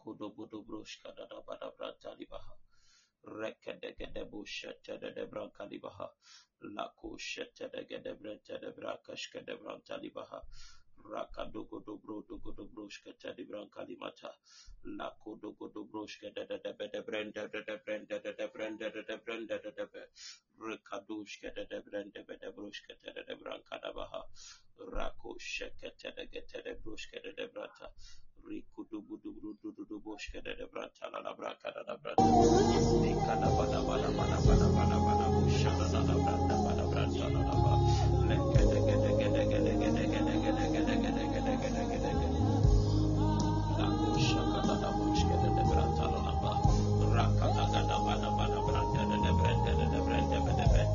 Kodo Bodo Broshka da Bada Branta Libaha. Rekedegede Bushete de Branca Libaha. Lako Shete de Gede Brente de Brakashka de Branta Libaha. Rakadogo do broshka de Branca Limata. Lako dogo do broshka de Brenda de Brenda de Brenda de Brenda de Rekadushka de Brenda de Brushka de Branca da Baha. Rako Shekete de Gete de Brushka de Brata. Rikudu Budu Bushka de Brata la Branca da Brata. Nikada Bada Bada Bada Bada Bada Bada Bushada da Brata Bada Brata la Ba. Lekede Gede Gede Gede Gede Gede Gede Gede Gede Gede Gede Gede. Lako Shaka da Bushka de Brata la Ba. Rakada Gada Bada Bada Brata de Brenda de Brenda de Brenda.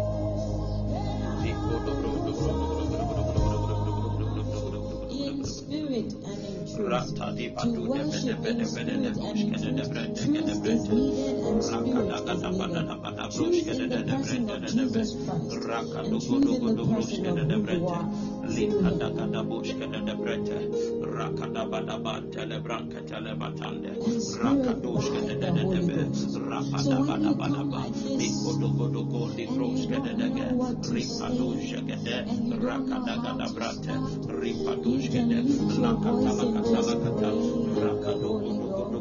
In spirit and in truth, Rata di Badu to worship in spirit and in truth. Truth is needed and spirit is needed. The person of Jesus Christ and choosing the person of who you are. So when you come like this, you don't know what to say, and you don't know how to start, you can lift your voice and just pray. You can lift your voice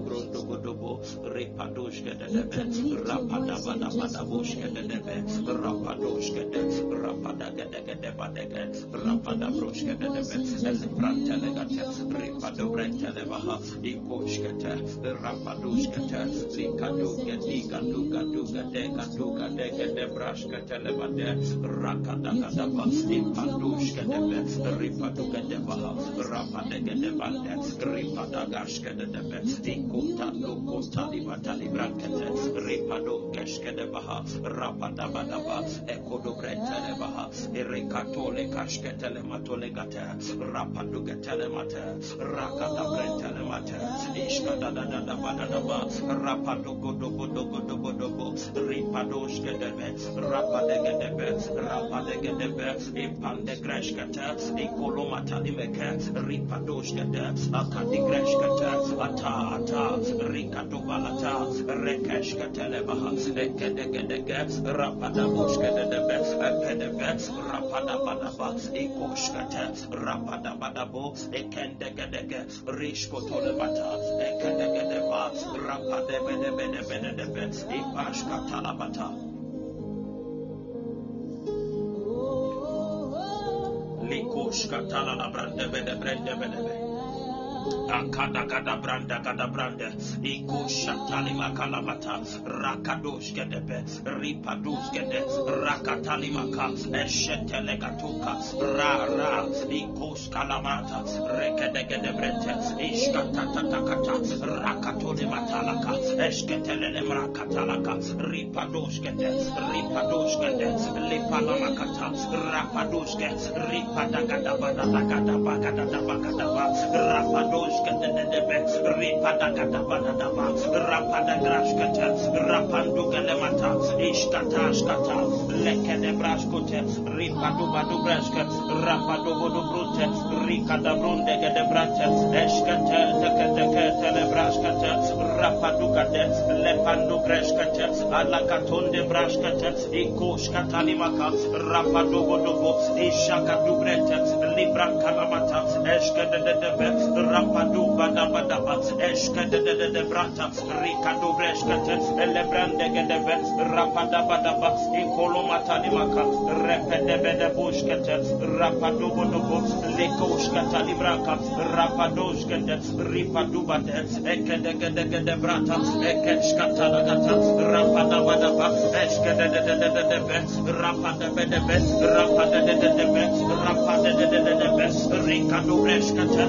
Akada gada branda, iko shatali makalamata, rakadosh gedebe, ripadosh gede, rakatali maka, eshetele gatuka, ra, iko skalamata, rekede gede brente, ishkatatakata, rakatoli matalaka, esketele mrakatalaka, ripadosh gede, lipalamakata, rapadosh gede, ripadagada bagada, rapadosh Rapada Grashkata, Rapando Galemata, Ishkata, Lekede Brashkote, Ripadu Badu Brashka, Rapado Bodu Brute, Ricada Brunde Gedebrate, Eshkate, Telebrashkate, Rapadu Gade, Lepando Grashkate, Alakatonde Brashkate, Ikoshkatalimaka, Rapado Bodobo, Ishakadu Brete, Libra Kalamata, Eshkade Rapadu Badabadaba, Eshkade Brata, Ricado Breshkate, Elebrande Gedebe, Rapadabadaba, Incolomatanimaka, Repedebede Bushkate, Rapadobodobo, Lekoshkata Libraka, Rapadoshkate, Ripadubade, Ekedegede Brata, Ekeshkatanagata, Rapadabadaba, Eshkade, Rapadabedebe, Ricado Breshkate,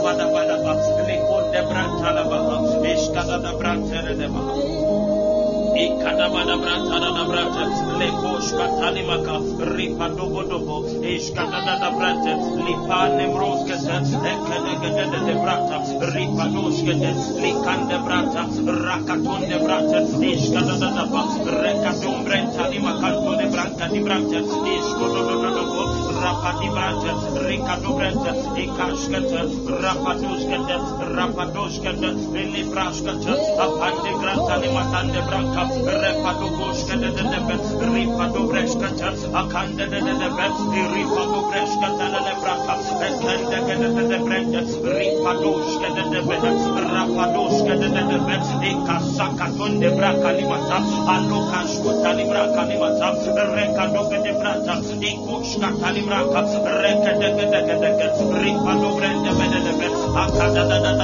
Rapadabadabadaba, Likonde Brantalabaha, Ishkada Brantere de Baha. Ikadabada brata da brata, lekosh katani maka, ripa dobo dobo, ishkadada da brata, lipa nemroskete, ekedegede de brata, ripa doskete, likande brata, rakaton de brata, ishkadada da ba, rekadum brenta ni makanto de branta di brata, ishkododo dobo, rapa di brata, rikadu brenta, ikashkete, rapadoskete, libraskete, apande granta ni matande branca, repado bosca de ripado brescata, acanda de ripado brescata de branca, acanda de brenda, ripadosca de rapadosca de casacaton de branca limata, alocascota libranca limata, recado de branta, icusca talibranca, recade ripado brenda de acada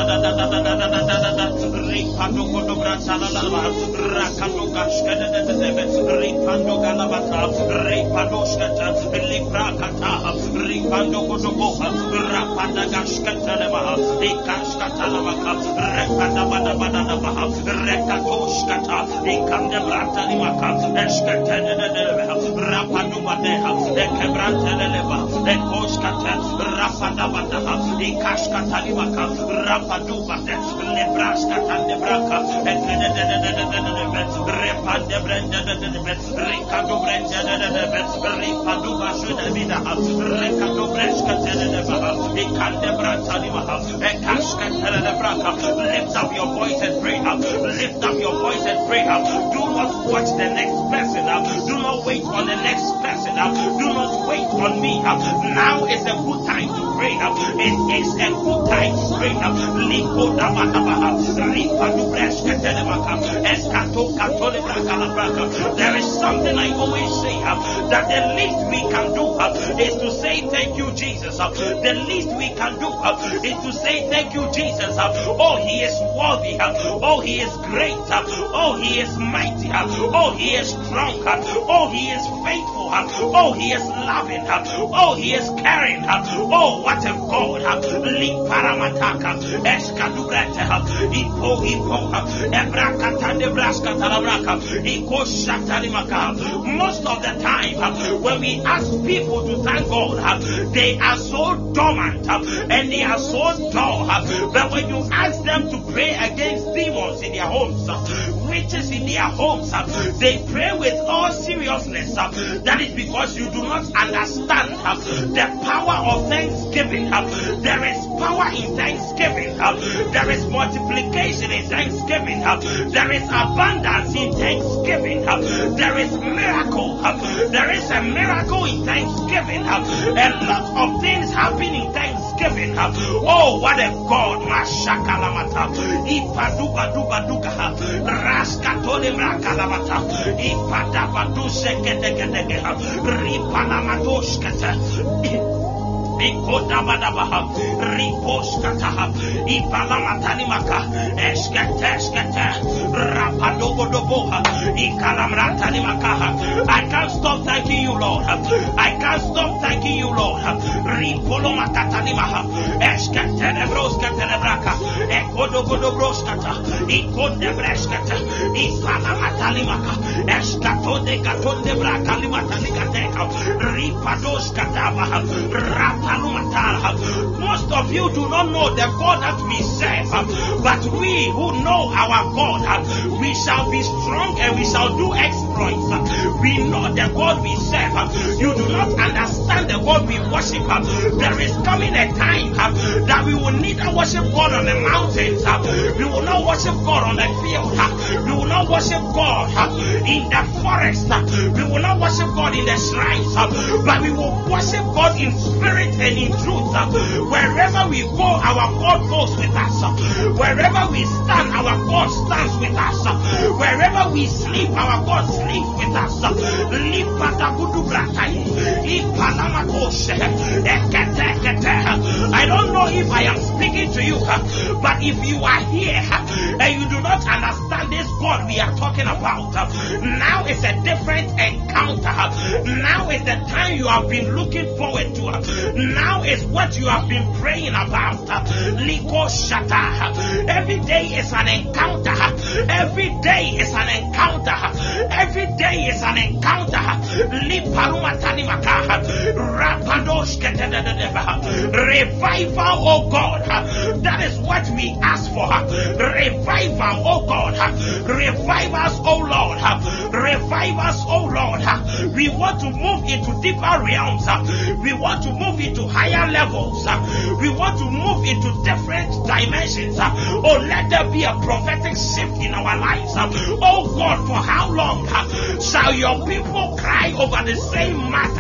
ripado do branta la Rakando Gashkada Ripando Galabata, Ripadoskata, Librakata, Ripando Godoboha, Rapanda Gashkata, Ekashkata Lamaka, Rekada Badabadabaha, Rekatoskata, Ekanda Brata Limaka, Eskata, Rapadu Badeha, Ekebranta Leva, Ekoskata, Rapada Badaha, Ekashkata Limaka, Rapadu Bade, Lebraskata Lebraka, Repande brenda Ricardo brenda Ripadu Bashuda Vida, Ricardo Bresca Televa, Ekande Branta Limaha, Ekashka Telebraka. Lift up your voice and pray up. Lift up your voice and pray up. Do not watch the next person up. Do not wait on the next person up. Do not wait on me up. Now is a good time to pray up. It is a good time to pray up. Liko Dabatabaha, Ripadu Bresca Televaka, Eskato Katolibra. There is something I always say that the least we can do is to say thank you, Jesus. The least we can do is to say thank you, Jesus. Oh, he is worthy. Oh, he is great. Oh, he is mighty. Oh, he is strong. Oh, he is faithful. Oh, he is loving. Oh, he is caring. Oh, what a God. Paramataka, Eskadubrata, Ipo, Ebrakata, Nebraska, Talabraka. Most of the time, when we ask people to thank God, they are so dormant and they are so dull. But when you ask them to pray against demons in their homes, witches in their homes, they pray with all seriousness. That is because you do not understand the power of thanksgiving. There is power in thanksgiving. There is multiplication in thanksgiving. There is abundance in thanksgiving. There is miracle. There is a miracle in thanksgiving. A lot of things happen in thanksgiving. Oh, what a God. Mashakalamata. Ipadubadubaduga. Raskatole mrakalamata. Ipadabadusegedegedege. Ripanamatoskete. Ikodabadabaha, Riposkataha, Ipalamatanimaca, Eskete, Rapadogodoboha, Ikalamratanimakaha. I can't stop thanking you, Lord. I can't stop thanking you, Lord. Ripolomatatanimaha, Eskete Broskatelebraka, Ekodogodobroskata, Ikondebreskata, Ipalamatanimaca, Eskatode Gatondebraka Limatanigateka, Ripadoskatabaha, Most of you do not know the God that we serve, but we who know our God, we shall be strong and we shall do exploits. We know the God we serve. You do not understand the God we worship. There is coming a time that we will neither worship God on the mountains, we will not worship God on the field, we will not worship God in the forest, we will not worship God in the shrines, but we will worship God in spirit and in truth. Wherever we go, our God goes with us. Wherever we stand, our God stands with us. Wherever we sleep, our God sleeps with us. I don't know if I am speaking to you, but if you are here and you do not understand this God we are talking about, now is a different encounter. Now is the time you have been looking forward to. Now is what you have been praying about. Every day is an encounter. Every day is an encounter. an encounter. Revival, oh God. That is what we ask for. Revival, oh God. Revive us, oh Lord. Revive us, oh Lord. We want to move into deeper realms. We want to move into higher levels. We want to move into different dimensions. Oh, let there be a prophetic shift in our lives. Oh God, for how long shall your people cry over the same matter?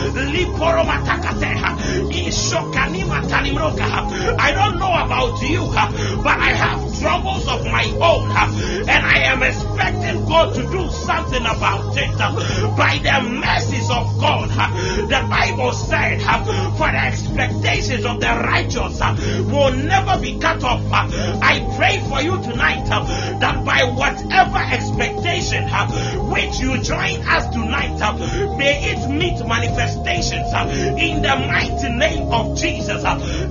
I don't know about you, but I have troubles of my own, and I am expecting God to do something about it. By the mercies of God, the Bible said, for the expectations of the righteous will never be cut off. I pray for you tonight that by whatever expectation which you join us tonight, may it meet manifestations in the mighty name of Jesus.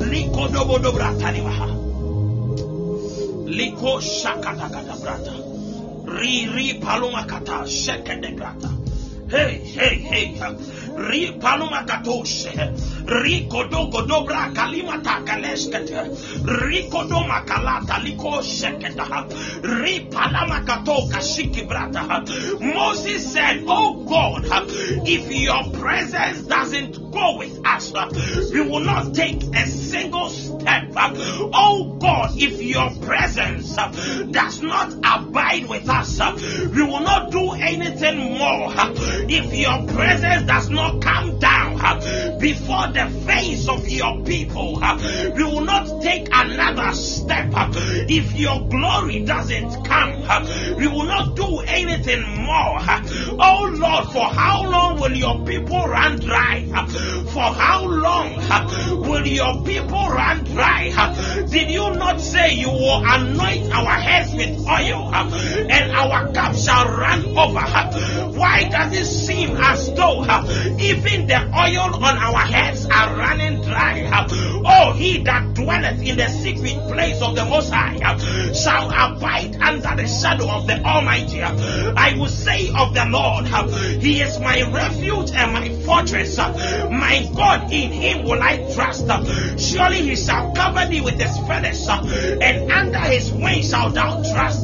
Liko shakata brata. Ri paloma kata shekede brata. Hey. Ri paloma katoshe. Ri kodo dobra kalimata kaleskete. Ri kodo makalata liko sheketa. Ri palama kato kashiki brata. Moses said, oh God, if your presence doesn't go with us, we will not take a single step. Oh God, if your presence does not abide with us, we will not do anything more. If your presence does not come down before the face of your people, we will not take another step. If your glory doesn't come, we will not do anything more. Oh Lord, for how long will your people run dry? For how long will your people run dry? Did you not say you will anoint our heads with oil and our cup shall run over? Why does it seem as though even the oil on our heads are running dry? Oh, he that dwelleth in the secret place of the Most High shall abide under the shadow of the Almighty. I will say of the Lord, He is my refuge and my fortress. My God, in Him will I trust. Surely He shall cover thee with His feathers, and under His wings shalt thou trust.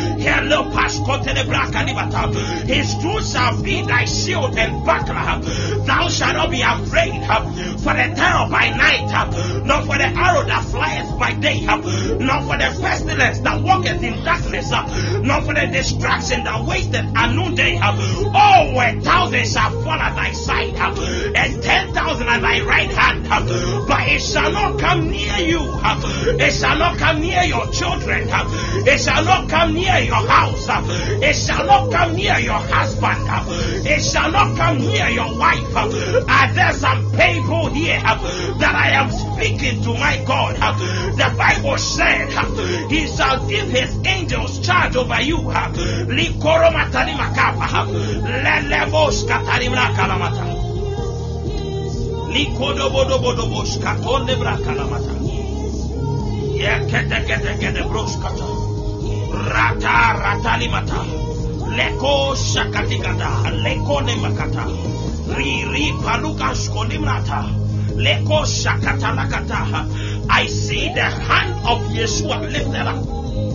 His truth shall be thy shield and buckler. Thou shalt not be afraid for the terror by night, nor for the arrow that flieth by day, nor for the pestilence that walketh in darkness, nor for the destruction that wasteth at noonday. Oh, 1,000 shall fall at thy side, and 10,000 at thy right hand, but it shall not come near you. It shall not come near your children. It shall not come near your house. It shall not come near your husband. It shall not come near your wife. Are there some people here that I am speaking to my God? The Bible said He shall give His angels charge over you. Leko shakatigada, leko nemakata, ri palukas konimrata, leko shakatalakata. I see the hand of Yeshua lifted up.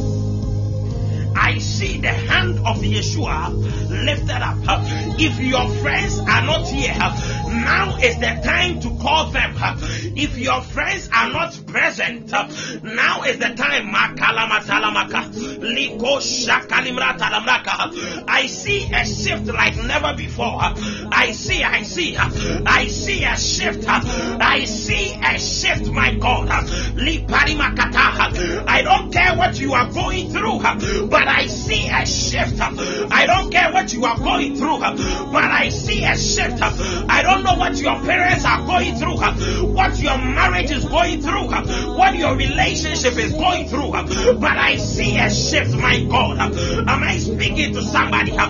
I see the hand of Yeshua lifted up. If your friends are not here, now is the time to call them. If your friends are not present, now is the time. I see a shift like never before. I see a shift. I see a shift, my God. I don't care what you are going through, but I see a shift. I don't care what you are going through, but I see a shift. I don't know what your parents are going through, what your marriage is going through, what your relationship is going through, but I see a shift, my God. Am I speaking to somebody? By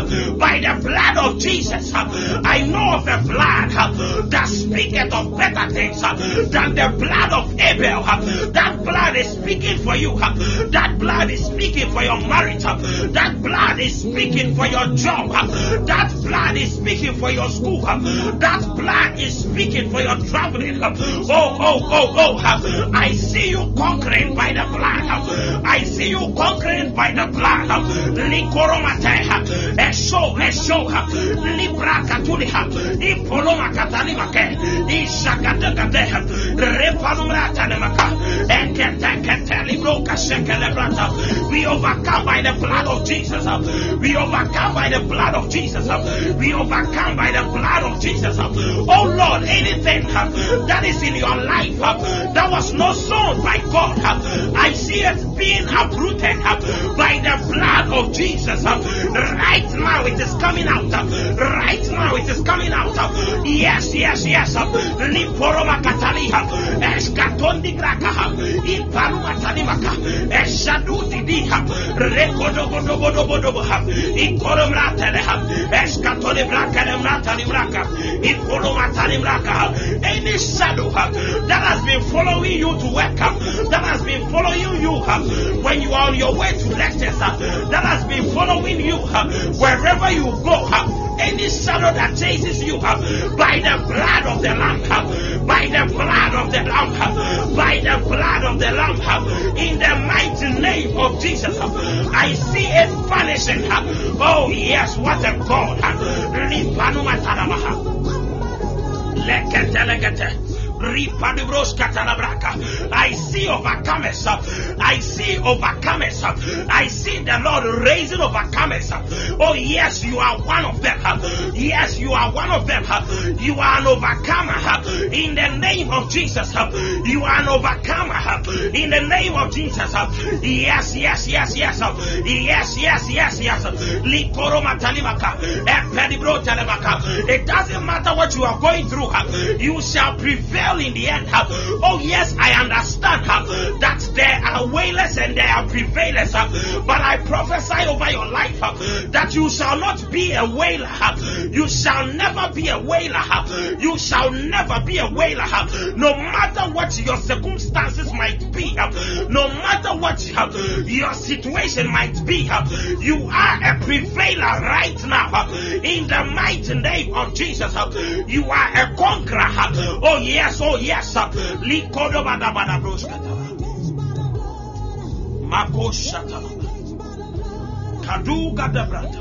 the blood of Jesus, I know of a blood that speaketh of better things than the blood of Abel. That blood is speaking for you. That blood is speaking for your marriage. That blood is speaking for your job. That blood is speaking for your school. That blood is speaking for your traveling. Oh. I see you conquering by the blood. I see you conquering by the blood. Likoromateha. Esho. Libra Katuliha. Ipoloma Katalimake. Ishakatakateha. Repalumrata Nemaka. Eketekatelibroka Shekelebrata. We overcome by the blood of Jesus. We overcome by the blood of Jesus. We overcome by the blood of Jesus. Oh Lord, anything that is in your life that was not sown by God, I see it being uprooted by the blood of Jesus. Right now it is coming out. Right now it is coming out. Yes. Liporoma Kataliha. Eskatondi Grakaha. Iparuma Talimaka. Eshadu Didiha. Rekodobodobodobodoboha. Ikoromrateleha. Eskatoni Brakalemrata Libraka. Iporoma Talimraka. Any shadow that has been following you to work, that has been following you when you are on your way to lectures, that has been following you wherever you go, any shadow that chases you by the blood of the Lamb, by the blood of the Lamb, by the blood of the Lamb, in the mighty name of Jesus, I see it vanishing. Oh yes, what a God. I see overcomers. I see overcomers. I see the Lord raising overcomers. Oh yes, you are one of them. Yes, you are one of them. You are an overcomer in the name of Jesus. You are an overcomer in the name of Jesus. Yes. It doesn't matter what you are going through. You shall prevail in the end. Oh yes, I understand that there are wailers and there are prevailers, but I prophesy over your life that you shall not be a wailer. You shall never be a wailer. You shall never be a wailer. No matter what your circumstances might be, no matter what your situation might be, you are a prevailer right now in the mighty name of Jesus. You are a conqueror. Oh yes. Likodo badabada broskata. Makoshata. Kaduga debrata.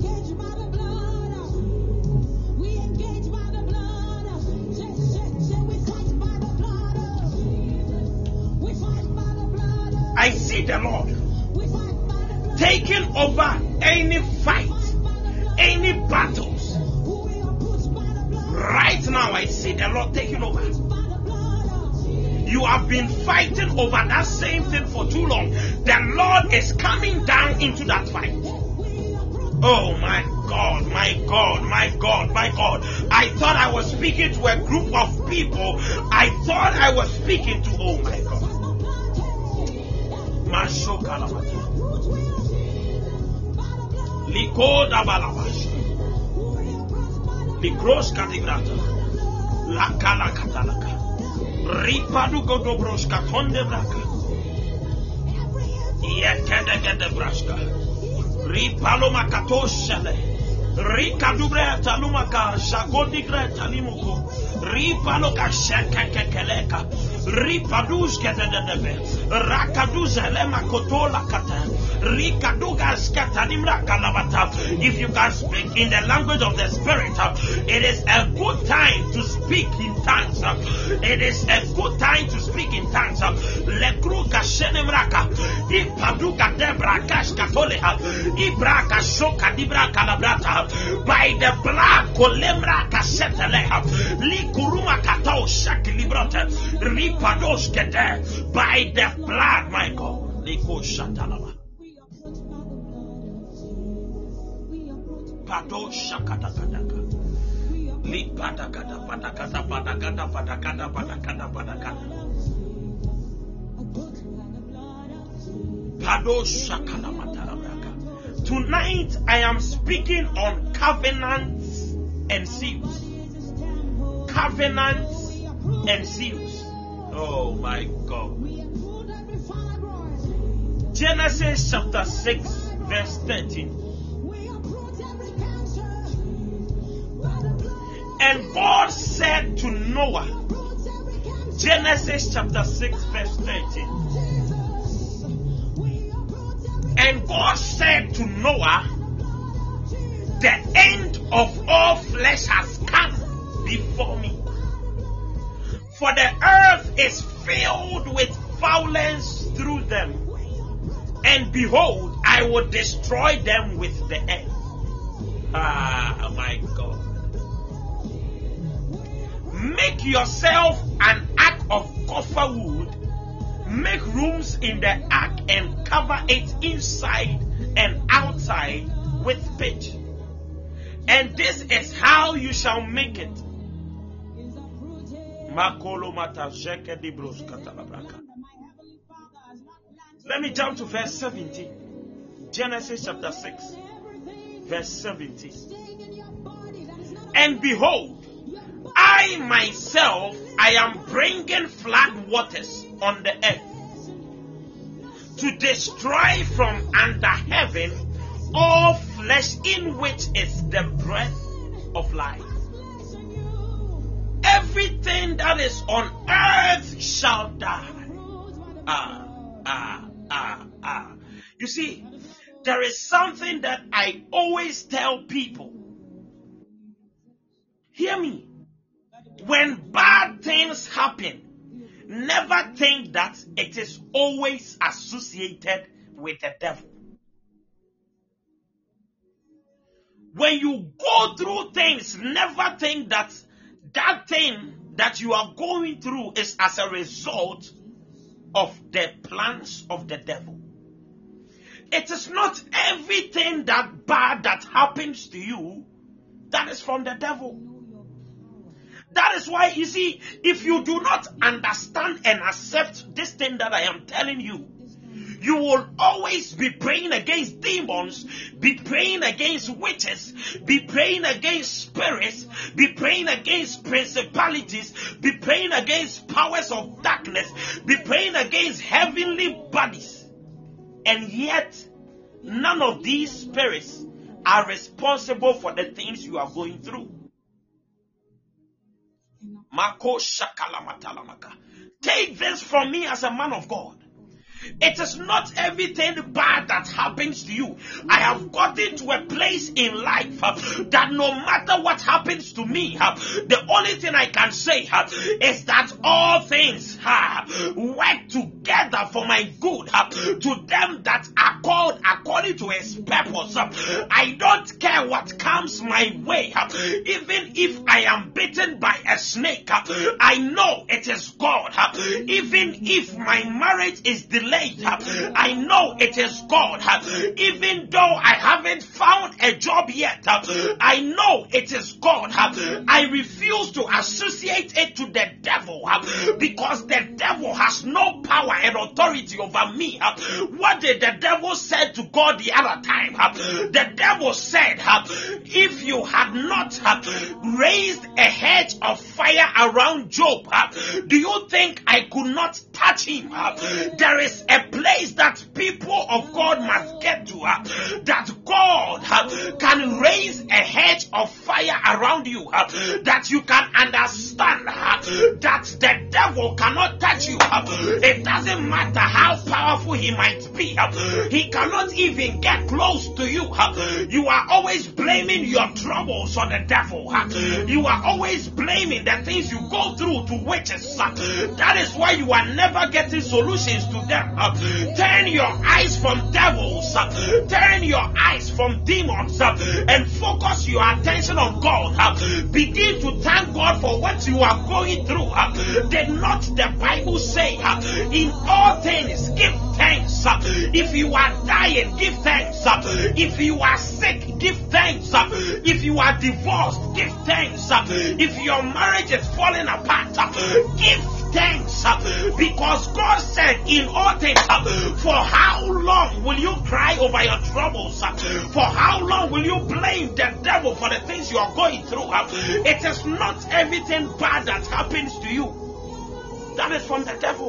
I see the Lord taking over any fight, any battles. Right now I see the Lord taking over. You have been fighting over that same thing for too long. The Lord is coming down into that fight. Oh my God. I thought I was speaking to a group of people. I thought I was speaking to, oh my God. Masho Kalamata. Likoda Balabash. Likros Katigrata. Lakala Katalaka. Ripadu Godobroska Tonde Braka. Yekede Braska. Ripaloma Katoshale. Rikadubreta Lumaka Shagodigreta Limuko. Ripaloka Shekakeleka. Ripaduske de Rakaduza Lema Kotola Kata. Rikadugas Katanimra Kalabata. If you can speak in the language of the Spirit, it is a good time to speak in tongues. It is a good time to speak in tongues. Lekruka Shenemraka. Ipaduka Debra Kashkatoleha. Ibraka Shoka Dibra Kalabrata. By the blood, Kolemra Kaseteleha. Likuruma Katao Shakilibrata. Ripados Kete. By the blood, my God. Liko Shatalaba. Pado Shakadakadaka. Lipadakada Padakada Padakada Padakada Padakada Padakada. Pado Shakalamatarabraka. Tonight I am speaking on covenants and seals. Covenants and seals. Oh my God. Genesis chapter 6 verse 13. And God said to Noah, Genesis chapter 6 verse 13. And God said to Noah, the end of all flesh has come before me. For the earth is filled with violence through them. And behold, I will destroy them with the earth. Ah, my God. Make yourself an ark of gopher wood. Make rooms in the ark and cover it inside and outside with pitch. And this is how you shall make it. Let me jump to verse 17. Genesis chapter 6, verse 17. And behold, I myself, I am bringing flood waters on the earth to destroy from under heaven all flesh in which is the breath of life. Everything that is on earth shall die. You see, there is something that I always tell people. Hear me. When bad things happen, never think that it is always associated with the devil. When you go through things, never think that that thing that you are going through is as a result of the plans of the devil. It is not everything that bad that happens to you that is from the devil. That is why, you see, if you do not understand and accept this thing that I am telling you, you will always be praying against demons, be praying against witches, be praying against spirits, be praying against principalities, be praying against powers of darkness, be praying against heavenly bodies. And yet, none of these spirits are responsible for the things you are going through. Take this from me as a man of God. It is not everything bad that happens to you. I have gotten to a place in life that no matter what happens to me, the only thing I can say is that all things work together for my good to them that are called according to his purpose. I don't care what comes my way. Even if I am bitten by a snake, I know it is God. Even if my marriage is delayed, I know it is God. Even though I haven't found a job yet, I know it is God. I refuse to associate it to the devil because the devil has no power and authority over me. What did the devil say to God the other time? The devil said, if you had not raised a hedge of fire around Job, do you think I could not touch him? There is a place that people of God must get to, that God can raise a hedge of fire around you, that you can understand that the devil cannot touch you. It doesn't matter how powerful he might be, he cannot even get close to you. You are always blaming your troubles on the devil. You are always blaming the things you go through to witches. That is why you are never getting solutions to them. Turn your eyes from devils, turn your eyes from demons, and focus your attention on God. Begin to thank God for what you are going through. Did not the Bible say, in all things give thanks? If you are dying, give thanks. If you are sick, give thanks. If you are divorced, give thanks. If your marriage is falling apart, give thanks because God said in all things, for how long will you cry over your troubles? For how long will you blame the devil for the things you are going through? It is not everything bad that happens to you that is from the devil.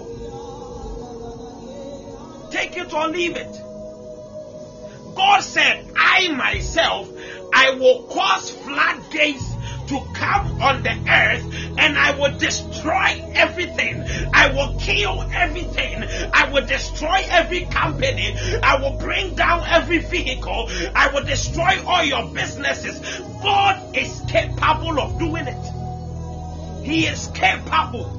Take it or leave it. God said, I myself, I will cause floodgates to come on the earth, and I will destroy everything. I will kill everything. I will destroy every company. I will bring down every vehicle. I will destroy all your businesses. God is capable of doing it. He is capable.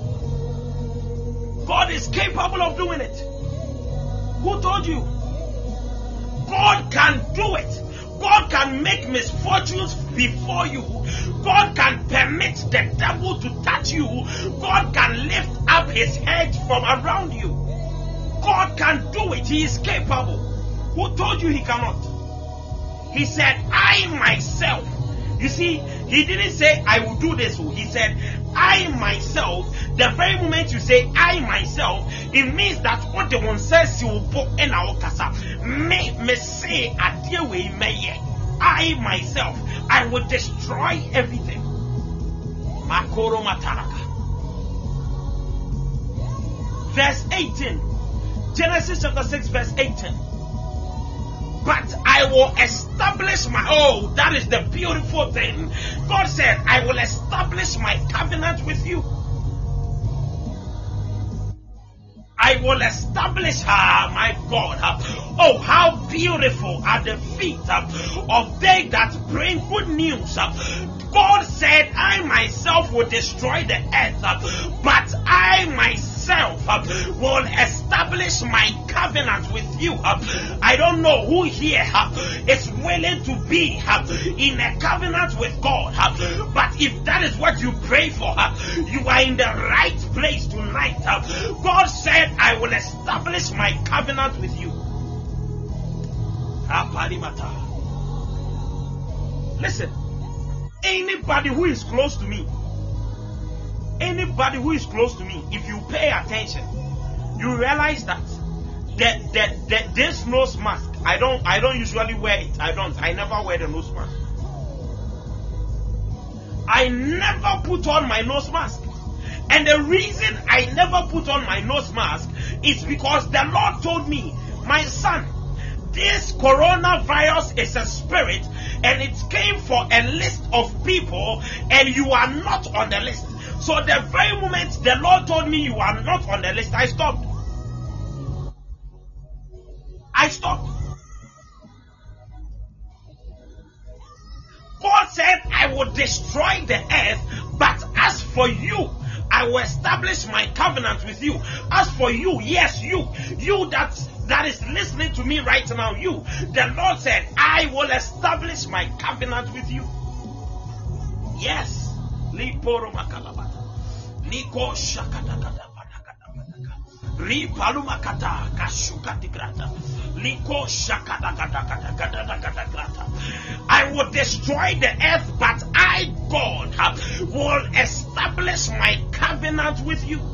God is capable of doing it. Who told you? God can do it. God can make misfortunes before you. God can permit the devil to touch you. God can lift up his head from around you. God can do it. He is capable. Who told you he cannot? He said, I myself. You see, he didn't say, I will do this. He said, I myself. The very moment you say, I myself, it means that what the one says you will put in our casa. Me say, I myself, I will destroy everything. Makoro Mataraka. Verse 18. Genesis chapter 6, verse 18. But I will establish my, that is the beautiful thing. God said, I will establish my covenant with you. I will establish her, my God. Oh, how beautiful are the feet of they that bring good news. God said, I myself will destroy the earth, but I myself will establish my covenant with you. I don't know who here is willing to be in a covenant with God, but if that is what you pray for, you are in the right place tonight. God said, I will establish my covenant with you. Listen, anybody who is close to me, if you pay attention, you realize that this nose mask, I don't usually wear it. I never wear the nose mask. I never put on my nose mask. And the reason I never put on my nose mask is because the Lord told me, my son, this coronavirus is a spirit and it came for a list of people and you are not on the list. So the very moment the Lord told me you are not on the list, I stopped. God said, I will destroy the earth, but as for you, I will establish my covenant with you. As for you, yes, you that is listening to me right now, you, the Lord said, I will establish my covenant with you. Yes. I will destroy the earth, but I, God, will establish my covenant with you.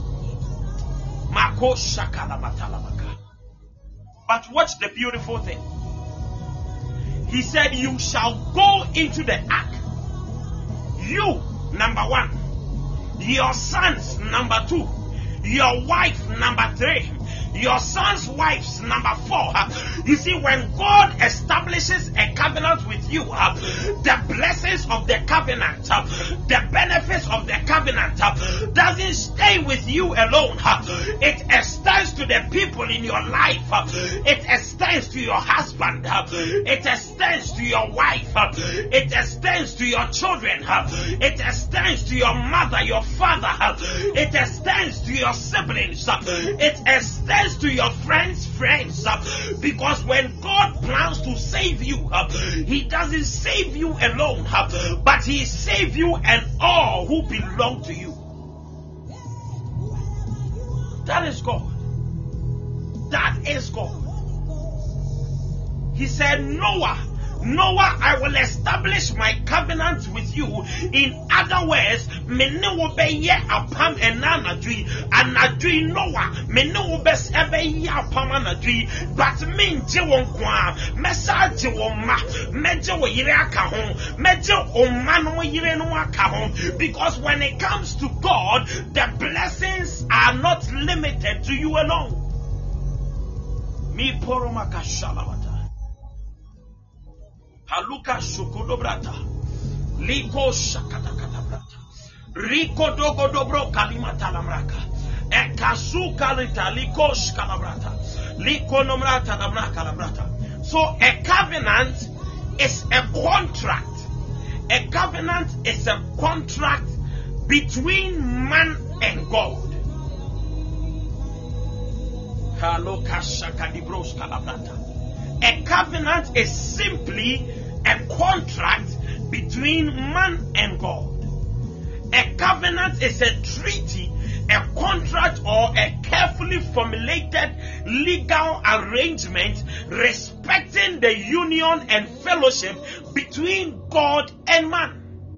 But watch the beautiful thing. He said, you shall go into the ark. You, number 1. Your sons, number 2. Your wife, number 3. Your son's wives, number 4. You see, when God establishes a covenant with you, the blessings of the covenant, the benefits of the covenant doesn't stay with you alone. It extends to the people in your life. It extends to your husband. It extends to your wife. It extends to your children. It extends to your mother, your father. It extends to your siblings. It extends to your friends, because when God plans to save you, He doesn't save you alone, but He saves you and all who belong to you. That is God. That is God. He said, Noah, Noah, I will establish my covenant with you. In other words, me no will be ye apam enanadri, anadri Noah, me no will be ye apam anadri, but min je won kwa, message won ma, meje wo yire aka ho, meje o man wo yire no aka ho, because when it comes to God, the blessings are not limited to you alone. Mi poroma kashalawata. Haluka shokodo brata. Liko shakata kata brata. Riko dogo dobro kalimata lamraka. Ekasu kalita liko shkalabrata. Liko nomrata lamraka labrata. So a covenant is a contract. A covenant is a contract between man and God. Haluka shakadibros kalabrata. A covenant is simply a contract between man and God. A covenant is a treaty, a contract, or a carefully formulated legal arrangement respecting the union and fellowship between God and man.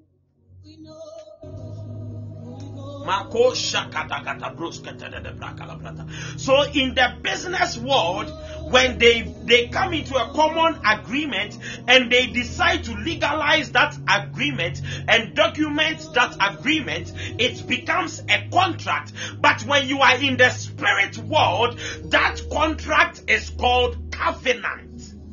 So in the business world, when they come into a common agreement and they decide to legalize that agreement and document that agreement, it becomes a contract. But when you are in the spirit world, that contract is called covenant.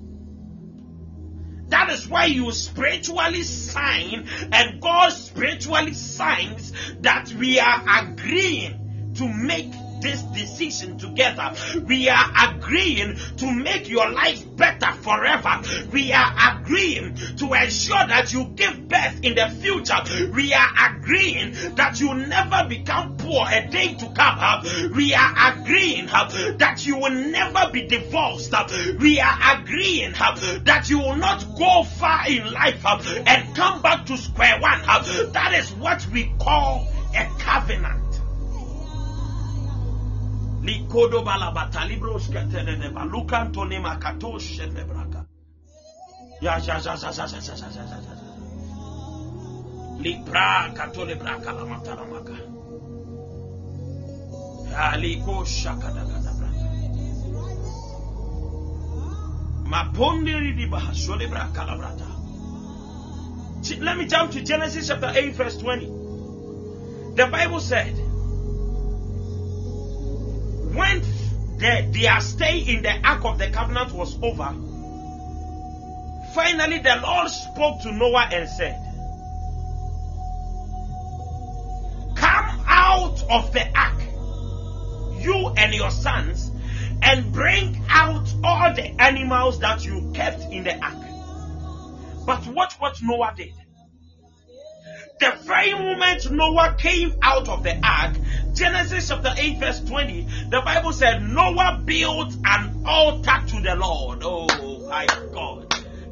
That is why you spiritually sign, and God spiritually signs that we are agreeing to make this decision together. We are agreeing to make your life better forever. We are agreeing to ensure that you give birth in the future. We are agreeing that you never become poor a day to come. We are agreeing that you will never be divorced. We are agreeing that you will not go far in life and come back to square one. That is what we call a covenant. Likodo balabata libros ketene ne balukan tone makato shene braka. Ya. Libra katole braka la matara maka. Ya liko shakada kada braka. Mapondiri di bahasole braka la brata. Let me jump to Genesis chapter 8 verse 20. The Bible said, when their stay in the Ark of the Covenant was over, finally the Lord spoke to Noah and said, "Come out of the ark, you and your sons, and bring out all the animals that you kept in the ark." But watch what Noah did. The very moment Noah came out of the ark, Genesis chapter 8 verse 20, the Bible said Noah built an altar to the Lord. Oh my God.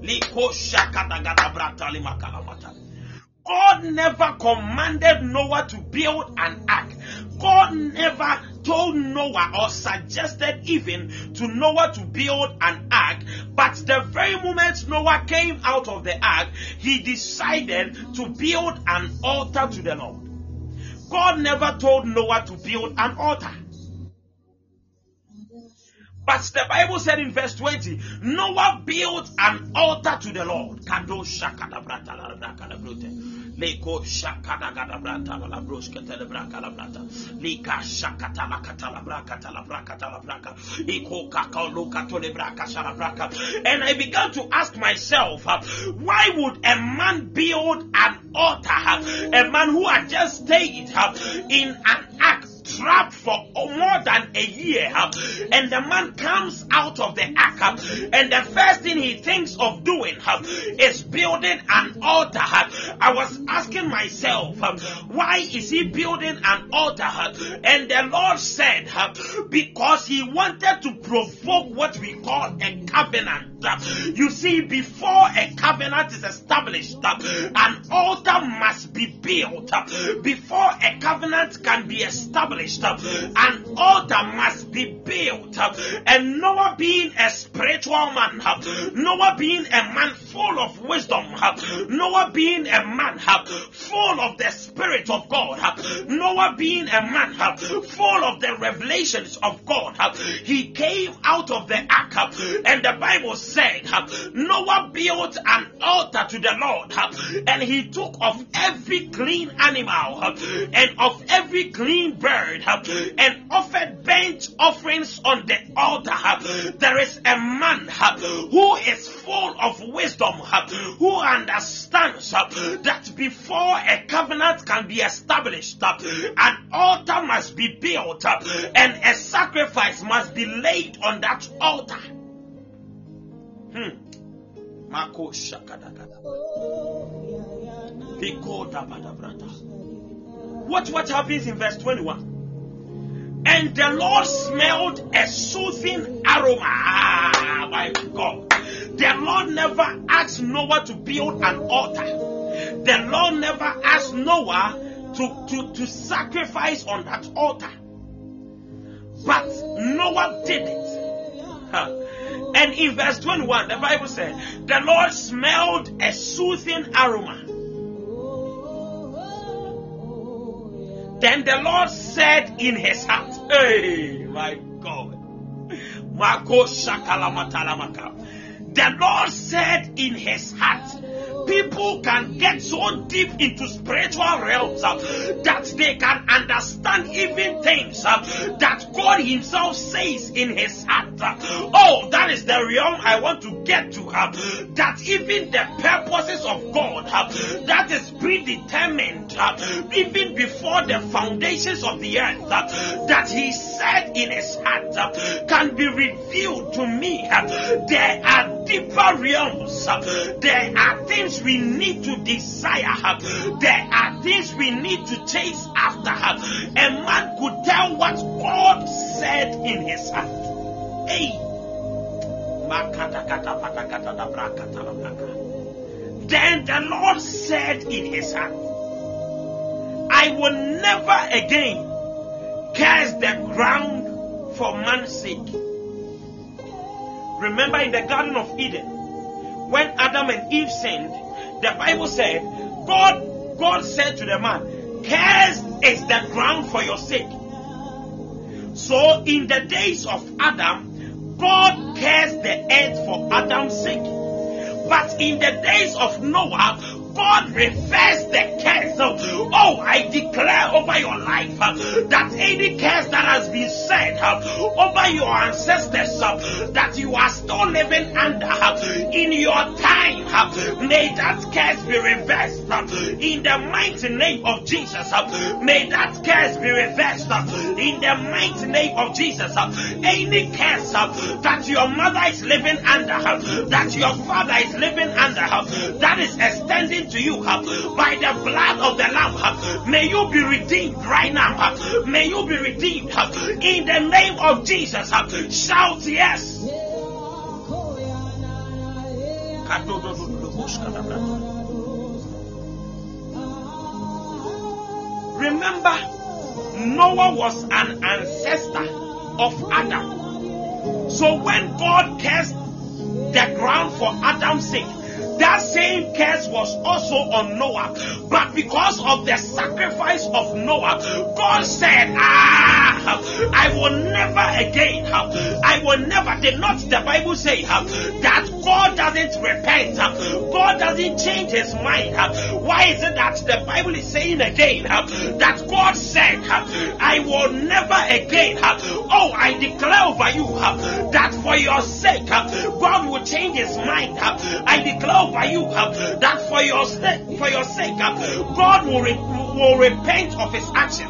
God never commanded Noah to build an ark. God never told Noah or suggested even to Noah to build an ark. But the very moment Noah came out of the ark, he decided to build an altar to the Lord. God never told Noah to build an altar. But the Bible said in verse 20, Noah built an altar to the Lord. Leko shakada gada branta la broska telebraka la branta. Lika shakata la katala braka talabraka talabraka. Iko kakalo katolebraka shalabraka. And I began to ask myself, why would a man build an altar? A man who had just stayed in an ark, trapped for more than a year, and the man comes out of the ark, and the first thing he thinks of doing is building an altar. I was asking myself, why is he building an altar? And the Lord said, because he wanted to provoke what we call a covenant. You see, before a covenant is established, an altar must be built. Before a covenant can be established, an altar must be built. And Noah being a spiritual man, Noah being a man full of wisdom, Noah being a man full of the Spirit of God, Noah being a man full of the revelations of God, he came out of the ark, and the Bible said Noah built an altar to the Lord, and he took of every clean animal and of every clean bird and offered burnt offerings on the altar. There is a man who is full of wisdom, who understands that before a covenant can be established, an altar must be built and a sacrifice must be laid on that altar. What happens in verse 21? And the Lord smelled a soothing aroma. My God. The Lord never asked Noah to build an altar. The Lord never asked Noah to sacrifice on that altar. But Noah did it. And in verse 21, the Bible said, the Lord smelled a soothing aroma. Then the Lord said in his heart, hey, my God. The Lord said in his heart, people can get so deep into spiritual realms that they can understand even things that God himself says in his heart. Oh, that is the realm I want to get to. That even the purposes of God that is predetermined even before the foundations of the earth that he said in his heart can be revealed to me. There are deeper realms. There are things we need to desire. There are things we need to chase after. A man could tell what God said in his heart. Hey. Then the Lord said in his heart, I will never again curse the ground for man's sake. Remember in the Garden of Eden, when Adam and Eve sinned, the Bible said, God said to the man, cursed is the ground for your sake. So in the days of Adam, God cursed the earth for Adam's sake. But in the days of Noah, God reversed the curse. Oh, I declare over your life that any curse that has been said over your ancestors that you are still living under in your time, may that curse be reversed in the mighty name of Jesus. May that curse be reversed in the mighty name of Jesus. Any curse that your mother is living under, that your father is living under, that is extending to you by the blood of the Lamb, may you be redeemed right now. May you be redeemed in the name of Jesus. Shout yes. Remember, Noah was an ancestor of Adam. So when God cursed the ground for Adam's sake, that same curse was also on Noah. But because of the sacrifice of Noah, God said, I will never again, I will never, did not the Bible say that God doesn't repent, God doesn't change his mind? Why is it that the Bible is saying again that God said, I will never again, oh, I declare over you that for your sake, God will change his mind. I declare over you that for your sake, God will repent of his actions.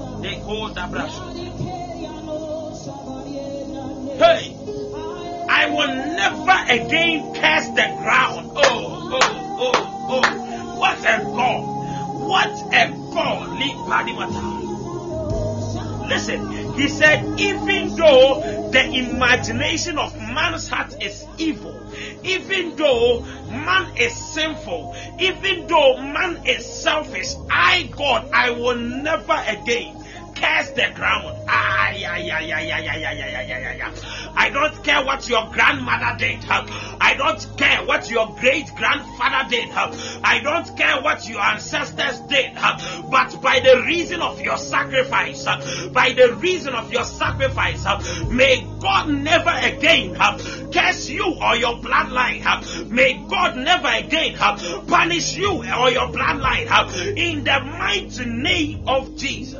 Hey, I will never again curse the ground. Oh. What a God. What a God. Listen, he said, even though the imagination of man's heart is evil, even though man is sinful, even though man is selfish, I, God, I will never again curse the ground. I don't care what your grandmother did. I don't care what your great grandfather did. I don't care what your ancestors did. But by the reason of your sacrifice, may God never again curse you or your bloodline. May God never again punish you or your bloodline in the mighty name of Jesus.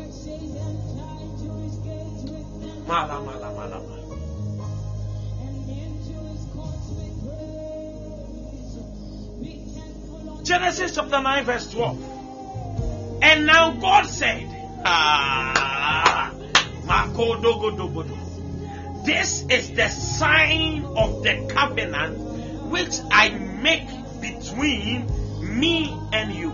Genesis chapter 9 verse 12. And now God said, this is the sign of the covenant which I make between me and you.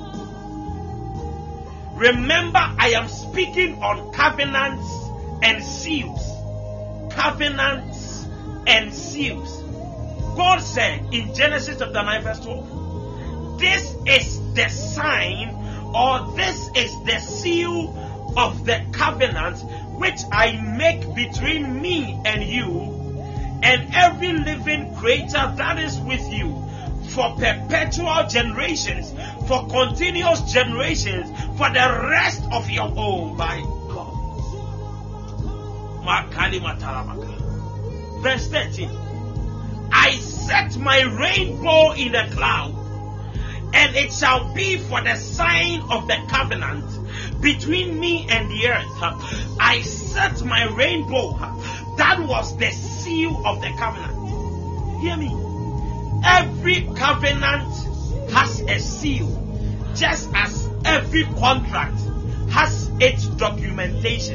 Remember, I am speaking on covenants and seals. Covenants and seals. God said in Genesis chapter 9 verse 12, this is the sign, or this is the seal of the covenant which I make between me and you and every living creature that is with you for perpetual generations, for continuous generations, for the rest of your own. My God. Verse 13. I set my rainbow in the cloud, and it shall be for the sign of the covenant between me and the earth. I set my rainbow. That was the seal of the covenant. Hear me. Every covenant has a seal, just as every contract has its documentation.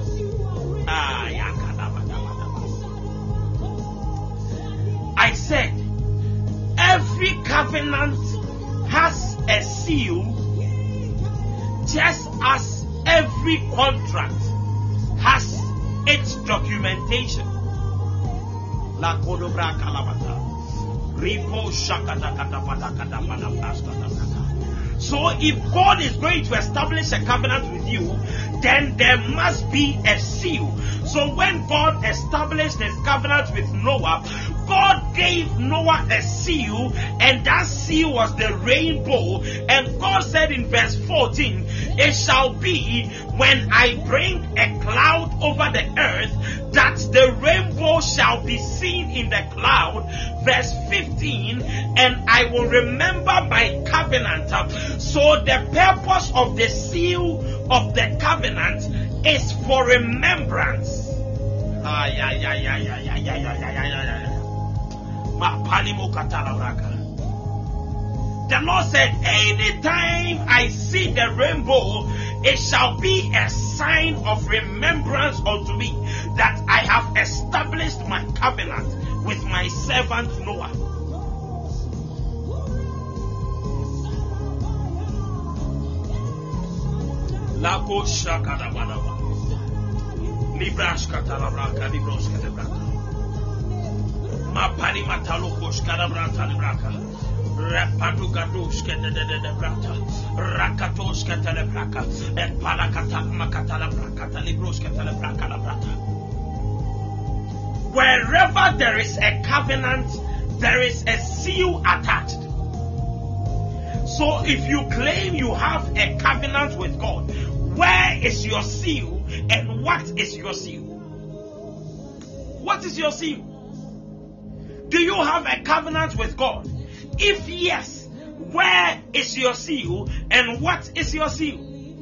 I said, every covenant has a seal, just as every contract has its documentation. La kodobra kalabata. Ripo shakata katapata katapata praskata. So if God is going to establish a covenant with you, then there must be a seal. So when God established his covenant with Noah, God gave Noah a seal, and that seal was the rainbow. And God said in verse 14, it shall be when I bring a cloud over the earth that the rainbow shall be seen in the cloud. Verse 15, and I will remember my covenant. So the purpose of the seal of the covenant is for remembrance. The Lord said, anytime I see the rainbow, it shall be a sign of remembrance unto me that I have established my covenant with my servant Noah. Lako shakadabadaba. Librashkatalabraka, libroskadabraka. Mapani matalokoshkadabrata libraka. Rapadugadoshkadabrata. Rakatoshkatalabraka. And palakata makatalabraka. Libroskatalabraka labrata. Wherever there is a covenant, there is a seal attached. So if you claim you have a covenant with God, where is your seal and what is your seal? What is your seal? Do you have a covenant with God? If yes, where is your seal and what is your seal?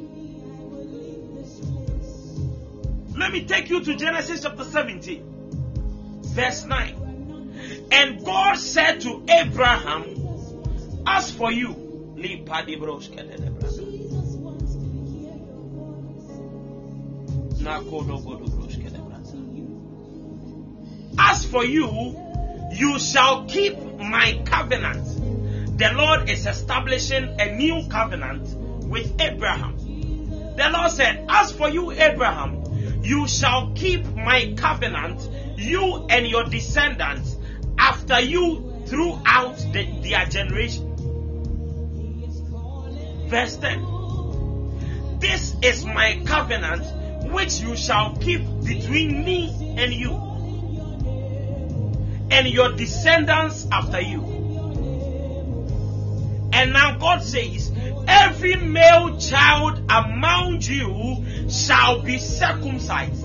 Let me take you to Genesis chapter 17. Verse 9. And God said to Abraham, as for you, as for you, you shall keep my covenant. The Lord is establishing a new covenant with Abraham. The Lord said, as for you, Abraham, you shall keep my covenant, you and your descendants after you throughout their generation. Verse 10. This is my covenant which you shall keep between me and you and your descendants after you. And now God says, every male child among you shall be circumcised.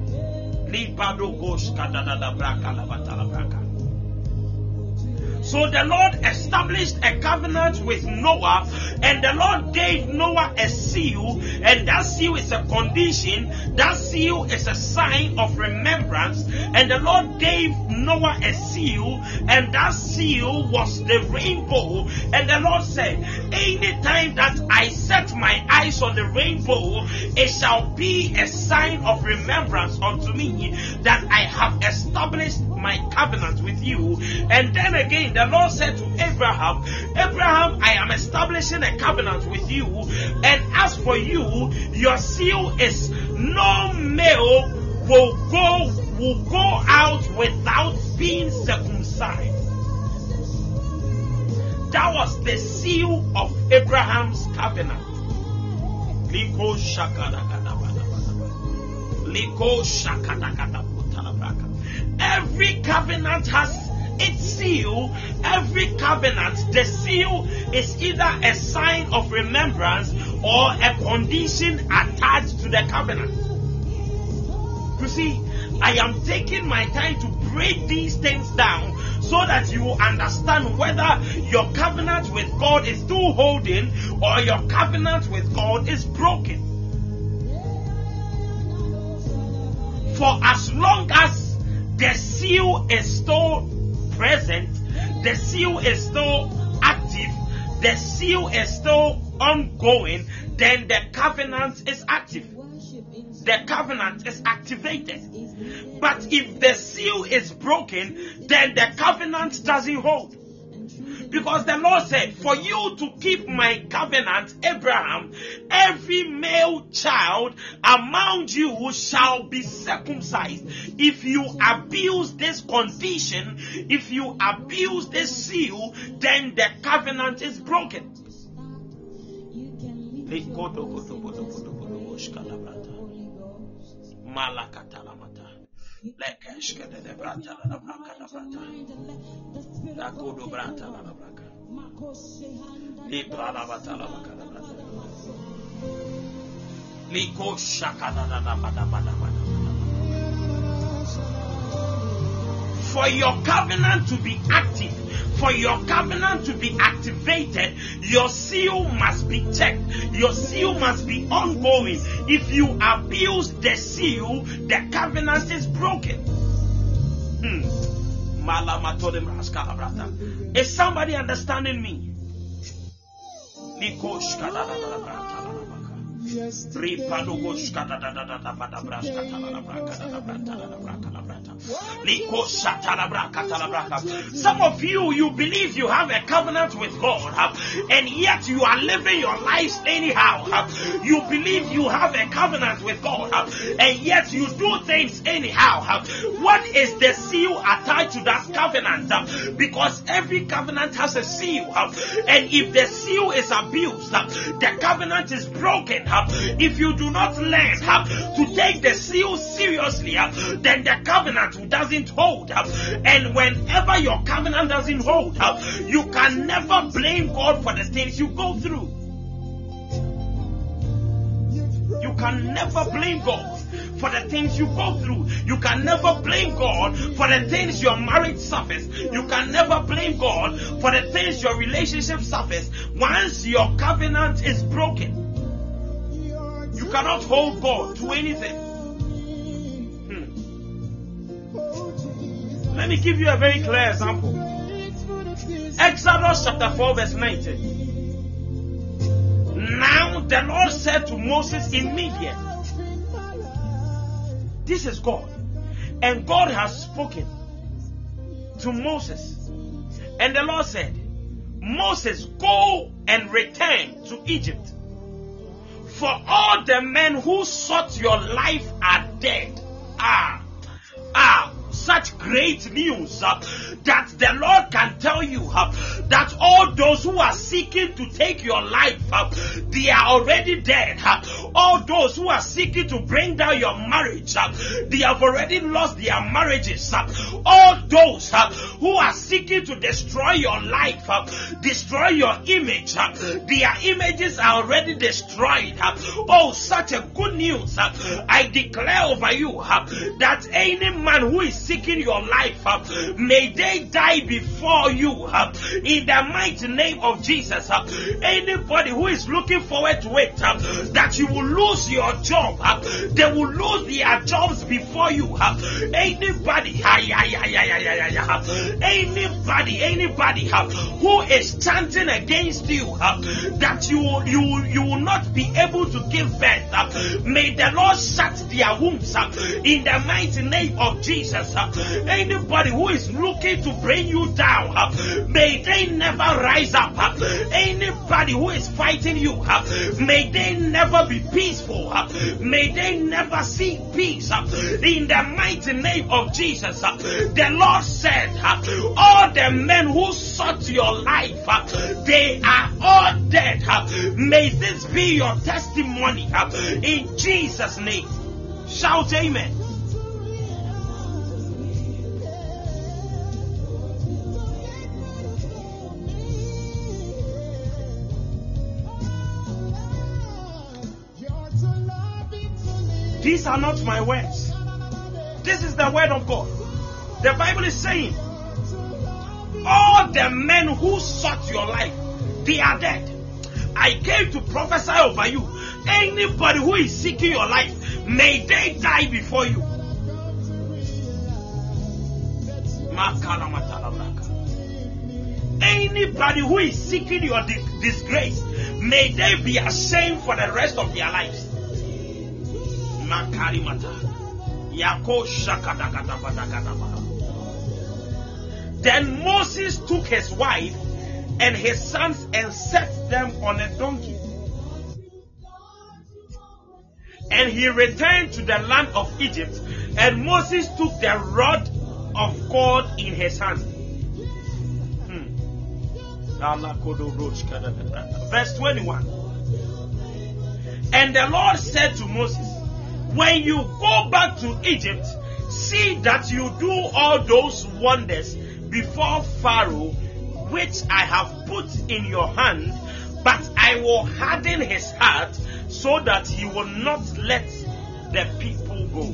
So the Lord established a covenant with Noah, and the Lord gave Noah a seal, and that seal is a condition, that seal is a sign of remembrance, and the Lord gave Noah a seal, and that seal was the rainbow. And the Lord said, anytime that I set my eyes on the rainbow, it shall be a sign of remembrance unto me that I have established my covenant with you. And then again, the Lord said to Abraham, Abraham, I am establishing a covenant with you, and as for you, your seal is no male will go out without being circumcised. That was the seal of Abraham's covenant. Every covenant has its seal. Every covenant, the seal is either a sign of remembrance or a condition attached to the covenant. You see, I am taking my time to break these things down so that you will understand whether your covenant with God is still holding or your covenant with God is broken. For as long as the seal is still present, the seal is still active, the seal is still ongoing, then the covenant is active. The covenant is activated. But if the seal is broken, then the covenant doesn't hold. Because the Lord said, for you to keep my covenant, Abraham, every male child among you shall be circumcised. If you abuse this condition, if you abuse this seal, then the covenant is broken. For your covenant to be active, for your covenant to be activated, your seal must be checked. Your seal must be ongoing. If you abuse the seal, the covenant is broken. Is somebody understanding me? Some of you believe you have a covenant with God, and yet you are living your lives anyhow. You believe you have a covenant with God, and yet you do things anyhow. What is the seal attached to that covenant? Because every covenant has a seal, and if the seal is abused, the covenant is broken. If you do not learn to take the seal seriously, then the covenant doesn't hold. And whenever your covenant doesn't hold, you can never blame God for the things you go through. You can never blame God for the things you go through. You can never blame God for the things your marriage suffers. You can never blame God for the things your relationship suffers. Once your covenant is broken, you cannot hold God to anything. Let me give you a very clear example. Exodus chapter 4 verse 19. Now the Lord said to Moses in Midian, this is God, and God has spoken. to Moses. And the Lord said, Moses, go and return to Egypt, for all the men who sought your life are dead. Such great news that the Lord can tell you that all those who are seeking to take your life, they are already dead. All those who are seeking to bring down your marriage, they have already lost their marriages. All those who are seeking to destroy your life, destroy your image, their images are already destroyed. Oh, such a good news. I declare over you that any man who is seeking your life, may they die before you in the mighty name of Jesus. Anybody who is looking forward to it, that you will lose your job, they will lose their jobs before you. Anybody who is chanting against you, that you will not be able to give birth, may the Lord shut their wombs in the mighty name of Jesus. Anybody who is looking to bring you down, may they never rise up. Anybody who is fighting you, may they never be peaceful. May they never see peace. In the mighty name of Jesus, the Lord said, all the men who sought your life, they are all dead. May this be your testimony in Jesus' name. Shout amen. These are not my words. This is the word of God. The Bible is saying, all the men who sought your life, they are dead. I came to prophesy over you. Anybody who is seeking your life, may they die before you. Anybody who is seeking your disgrace, may they be ashamed for the rest of their lives. Then Moses took his wife and his sons and set them on a donkey, and he returned to the land of Egypt. And Moses took the rod of God in his hand. Verse 21. And the Lord said to Moses, when you go back to Egypt, see that you do all those wonders before Pharaoh, which I have put in your hand, but I will harden his heart so that he will not let the people go.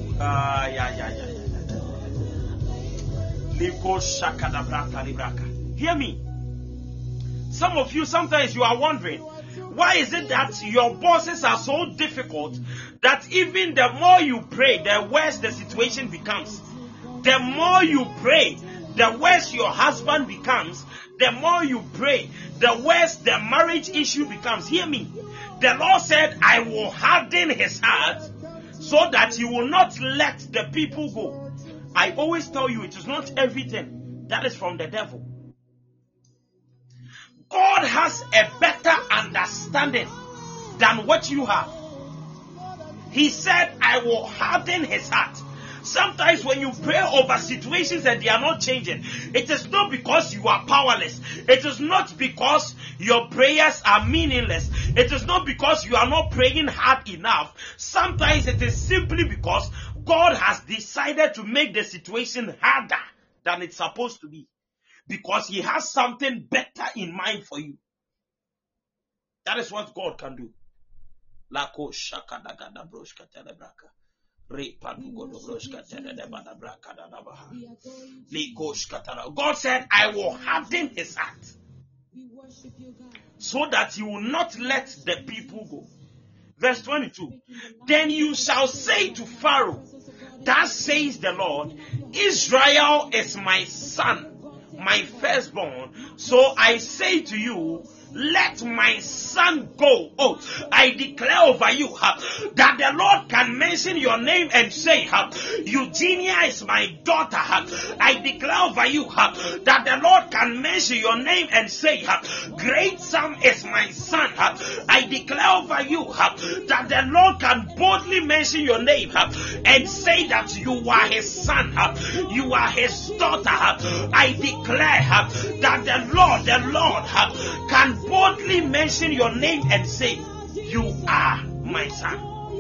Hear me. Some of you, sometimes you are wondering, why is it that your bosses are so difficult that even the more you pray, the worse the situation becomes? The more you pray, the worse your husband becomes. The more you pray, the worse the marriage issue becomes. Hear me. The Lord said, I will harden his heart so that he will not let the people go. I always tell you, it is not everything that is from the devil. God has a better understanding than what you have. He said, I will harden his heart. Sometimes when you pray over situations and they are not changing, it is not because you are powerless. It is not because your prayers are meaningless. It is not because you are not praying hard enough. Sometimes it is simply because God has decided to make the situation harder than it's supposed to be. Because he has something better in mind for you. That is what God can do. God said, I will harden his heart so that he will not let the people go. Verse 22. Then you shall say to Pharaoh, thus says the Lord, Israel is my son, my firstborn. So I say to you, let my son go. Oh, I declare over you that the Lord can mention your name and say, Eugenia is my daughter. I declare over you that the Lord can mention your name and say, Great Sam is my son. I declare over you that the Lord can boldly mention your name and say that you are his son, you are his daughter. I declare that the Lord can boldly mention your name and say, you are my son.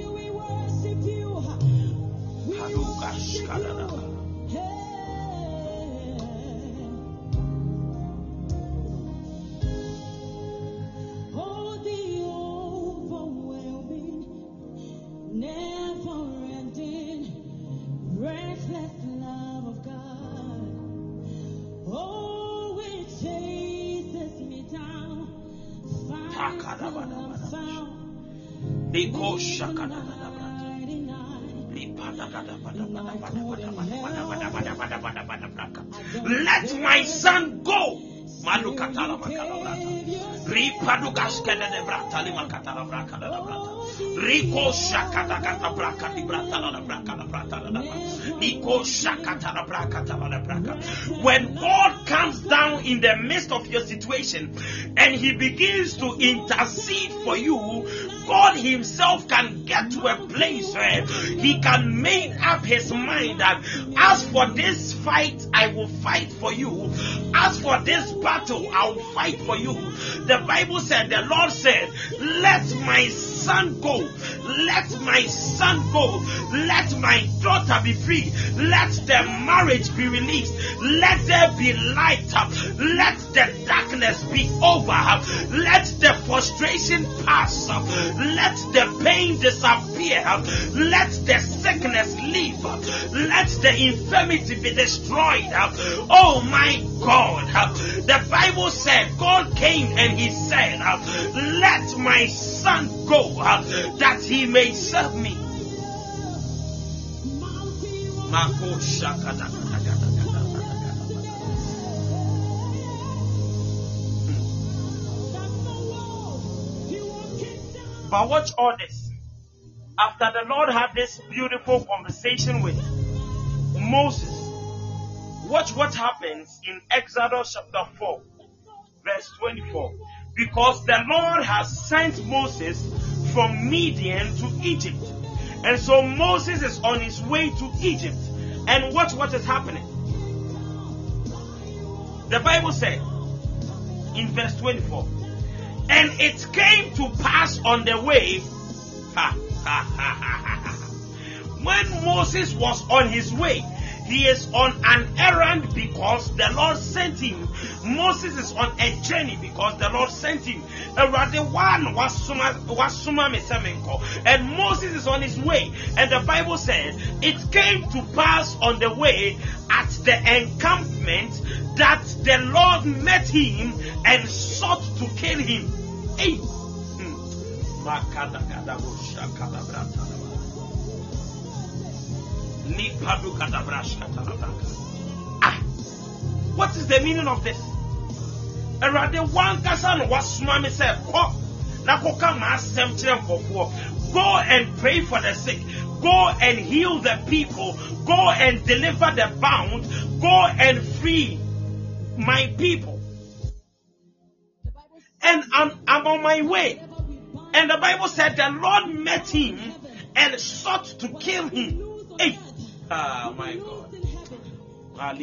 Let my son go. When God comes down in the midst of your situation and he begins to intercede for you, God himself can get to a place where he can make up his mind that as for this fight, I will fight for you. As for this battle, I will fight for you. The Bible said, the Lord said, let my son go. Let my son go. Let my daughter be free. Let the marriage be released. Let there be light. Let the darkness be over. Let the frustration pass. Let the pain disappear. Let the sickness leave. Let the infirmity be destroyed. Oh my God. The Bible said, God came and he said, let my son go that he may serve me. But watch all this. After the Lord had this beautiful conversation with Moses, watch what happens in Exodus chapter 4, verse 24. Because the Lord has sent Moses from Midian to Egypt. And so Moses is on his way to Egypt. And watch what is happening. The Bible said in verse 24, and it came to pass on the way, when Moses was on his way, he is on an errand because the Lord sent him. Moses is on a journey because the Lord sent him. And Moses is on his way. And the Bible said, it came to pass on the way at the encampment that the Lord met him and sought to kill him. Hey. What is the meaning of this? Go and pray for the sick. Go and heal the people. Go and deliver the bound. Go and free my people. And I'm on my way. And the Bible said the Lord met him and sought to kill him. Hey. Oh my God. I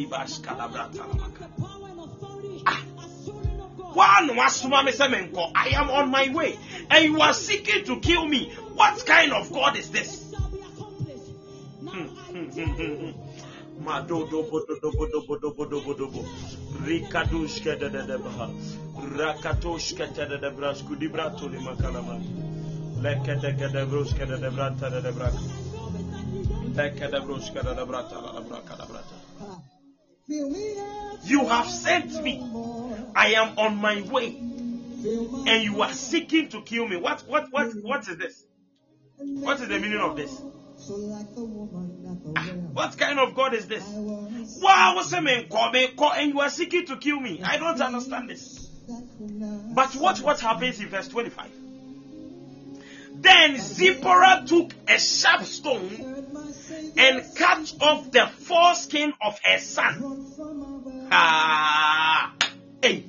am on my way and you are seeking to kill me. What kind of God is this? You have sent me. I am on my way, and you are seeking to kill me. What is this? What is the meaning of this? What kind of God is this? Wow, and you are seeking to kill me. I don't understand this. But watch what happens in verse 25. Then Zipporah took a sharp stone and cut off the foreskin of her son. Hey,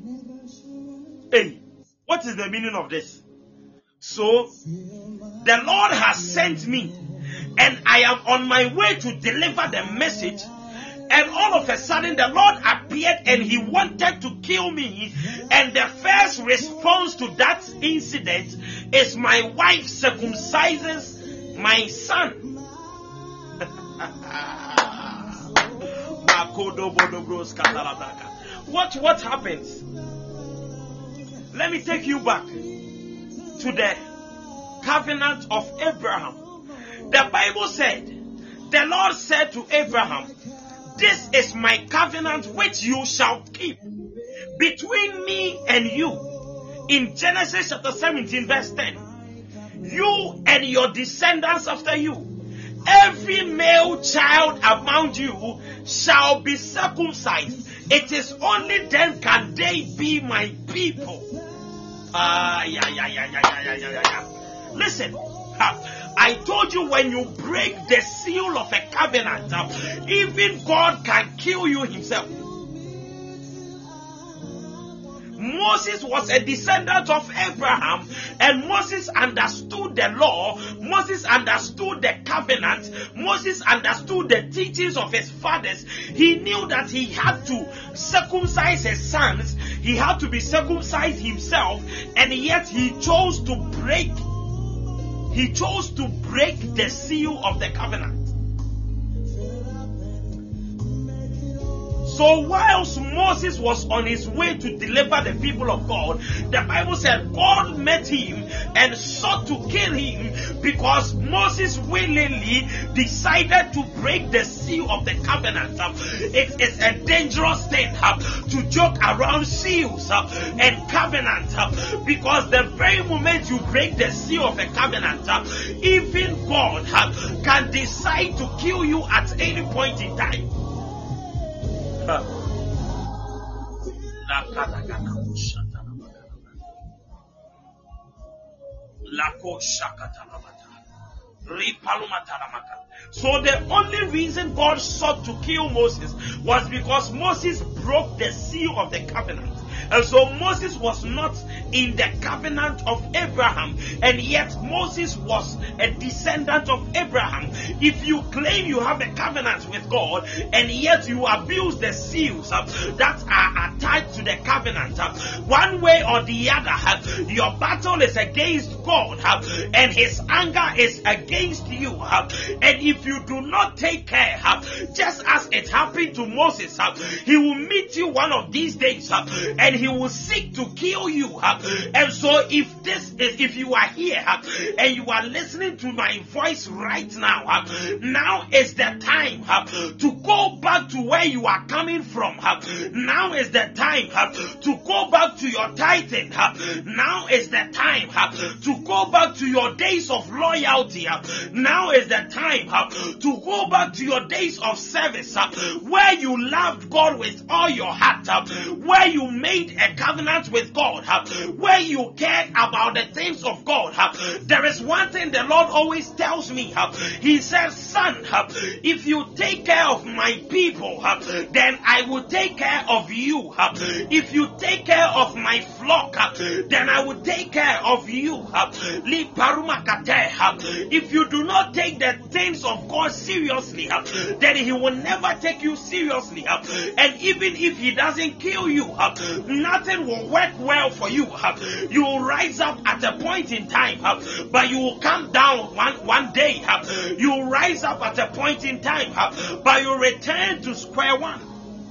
what is the meaning of this? So, the Lord has sent me, and I am on my way to deliver the message. And all of a sudden, the Lord appeared and he wanted to kill me. And the first response to that incident is my wife circumcises my son. What happens? Let me take you back to the covenant of Abraham. The Bible said, the Lord said to Abraham, "This is my covenant which you shall keep between me and you." In Genesis chapter 17 verse 10. You and your descendants after you, every male child among you shall be circumcised. It is only then can they be my people. Listen, I told you, when you break the seal of a covenant, even God can kill you himself. Moses was a descendant of Abraham, and Moses understood the law, Moses understood the covenant, Moses understood the teachings of his fathers. He knew that he had to circumcise his sons, he had to be circumcised himself, and yet he chose to break the seal of the covenant. So whilst Moses was on his way to deliver the people of God, the Bible said God met him and sought to kill him because Moses willingly decided to break the seal of the covenant. It is a dangerous thing to joke around seals and covenant, because the very moment you break the seal of a covenant, even God can decide to kill you at any point in time. So the only reason God sought to kill Moses was because Moses broke the seal of the covenant. And so Moses was not in the covenant of Abraham, and yet Moses was a descendant of Abraham. If you claim you have a covenant with God and yet you abuse the seals that are attached to the covenant, one way or the other, your battle is against God and his anger is against you. And if you do not take care, just as it happened to Moses, he will meet you one of these days and he will seek to kill you. And so if you are here and you are listening to my voice right now, now is the time to go back to where you are coming from. Now is the time to go back to your tithing. Now is the time to go back to your days of loyalty. Now is the time to go back to your days of service, where you loved God with all your heart, where you made a covenant with God, where you cared about the things of God. There is one thing the Lord always tells me. He says, "Son, if you take care of my people, then I will take care of you. If you take care of my flock, then I will take care of you." If you do not take the things of God seriously, then he will never take you seriously. And even if he doesn't kill you, nothing will work well for you. You will rise up at a point in time, but you will come down one day. You will rise up at a point in time, but you return to square one.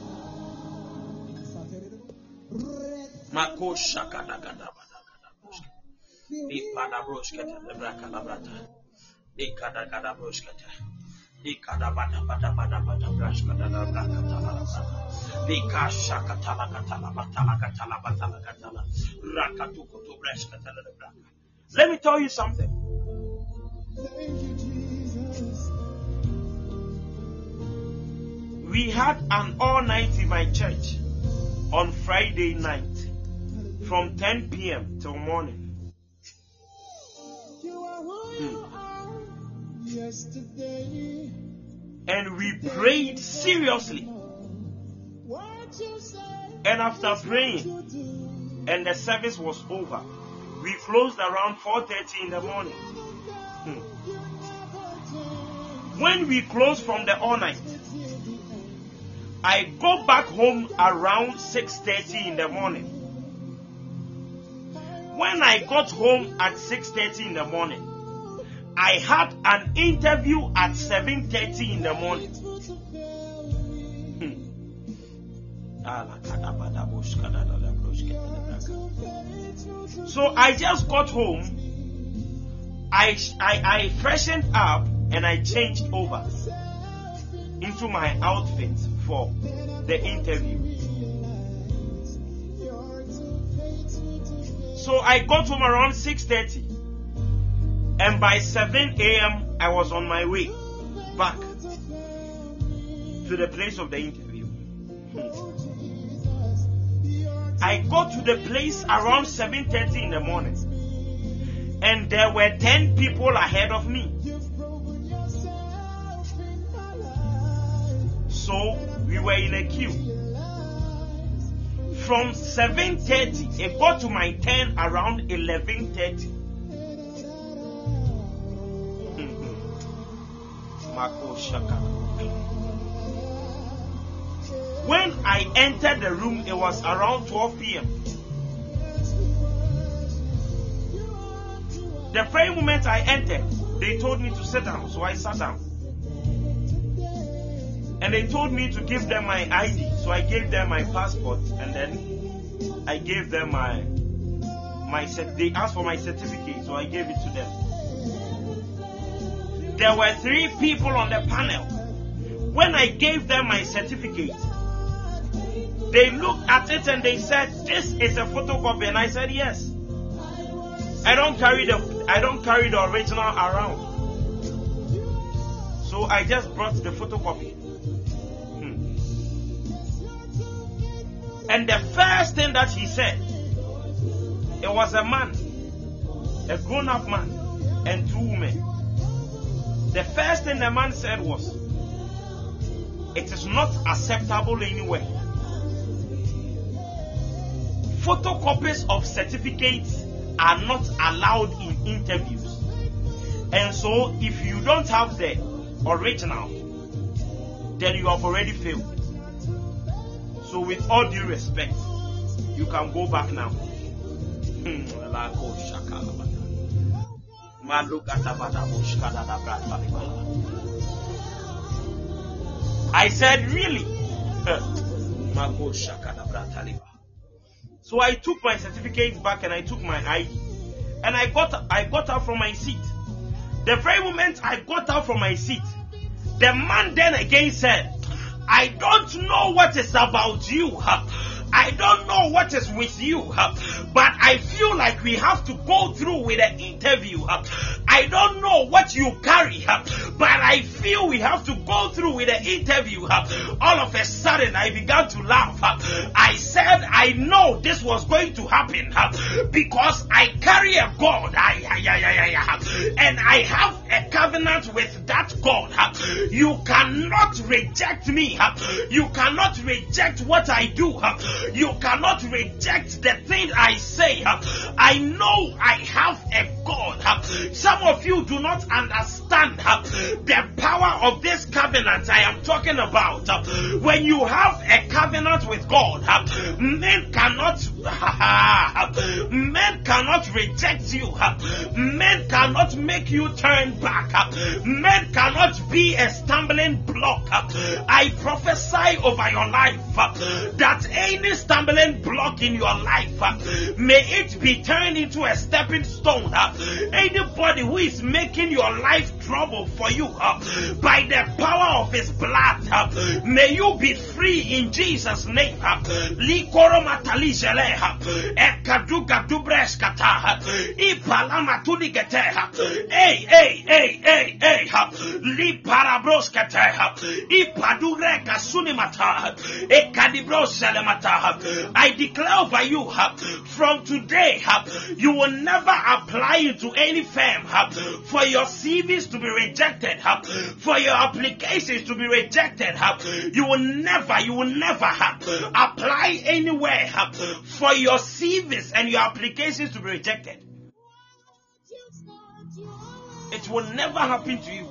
Let me tell you something. We had an all night in my church on Friday night from 10 p.m. till morning. And we prayed seriously. And after praying, and the service was over, we closed around 4:30 in the morning. When we closed from the all night, I go back home around 6:30 in the morning. When I got home at 6:30 in the morning, I had an interview at 7:30 in the morning. So I just got home, I freshened up and I changed over into my outfit for the interview. So I got home around 6:30, and by 7 a.m. I was on my way back to the place of the interview. I got to the place around 7:30 in the morning, and there were 10 people ahead of me. So we were in a queue. From 7:30, it got to my turn around 11:30. When I entered the room, it was around 12 p.m. The very moment I entered, they told me to sit down, so I sat down. And they told me to give them my ID, so I gave them my passport, and then I gave them they asked for my certificate, so I gave it to them. There were 3 people on the panel. When I gave them my certificate, they looked at it and they said, "This is a photocopy," and I said, "Yes. I don't carry the original around." So I just brought the photocopy. And the first thing that he said, it was a man, a grown-up man, and 2 women. The first thing the man said was, "It is not acceptable anywhere. Photocopies of certificates are not allowed in interviews. And so if you don't have the original, then you have already failed. So with all due respect, you can go back now." I said, "Really?" So I took my certificate back and I took my ID, and I got out from my seat. The very moment I got out from my seat, the man then again said, "I don't know what is about you. I don't know what is with you, but I feel like we have to go through with the interview. I don't know what you carry, but I feel we have to go through with the interview." All of a sudden, I began to laugh. I said, "I know this was going to happen because I carry a God, and I have a covenant with that God. You cannot reject me. You cannot reject what I do. You cannot reject the thing I say. I know I have a God." Some of you do not understand the power of this covenant I am talking about. When you have a covenant with God, men cannot reject you. Men cannot make you turn back. Men cannot be a stumbling block. I prophesy over your life that any stumbling block in your life, may it be turned into a stepping stone. Anybody who is making your life trouble for you, by the power of his blood, may you be free in Jesus' name. Li parabroskete, ipadure kasunimata, ekadibroselemata. I declare over you, from today, you will never apply into any firm for your CVs to be rejected, for your applications to be rejected. You will never apply anywhere for your CVs and your applications to be rejected. It will never happen to you.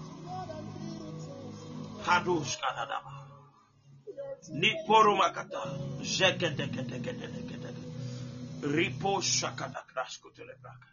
Hadosh kadadaba. Niporo makata. Jekedekedekedekede. Ripo shakada krashko telebraka.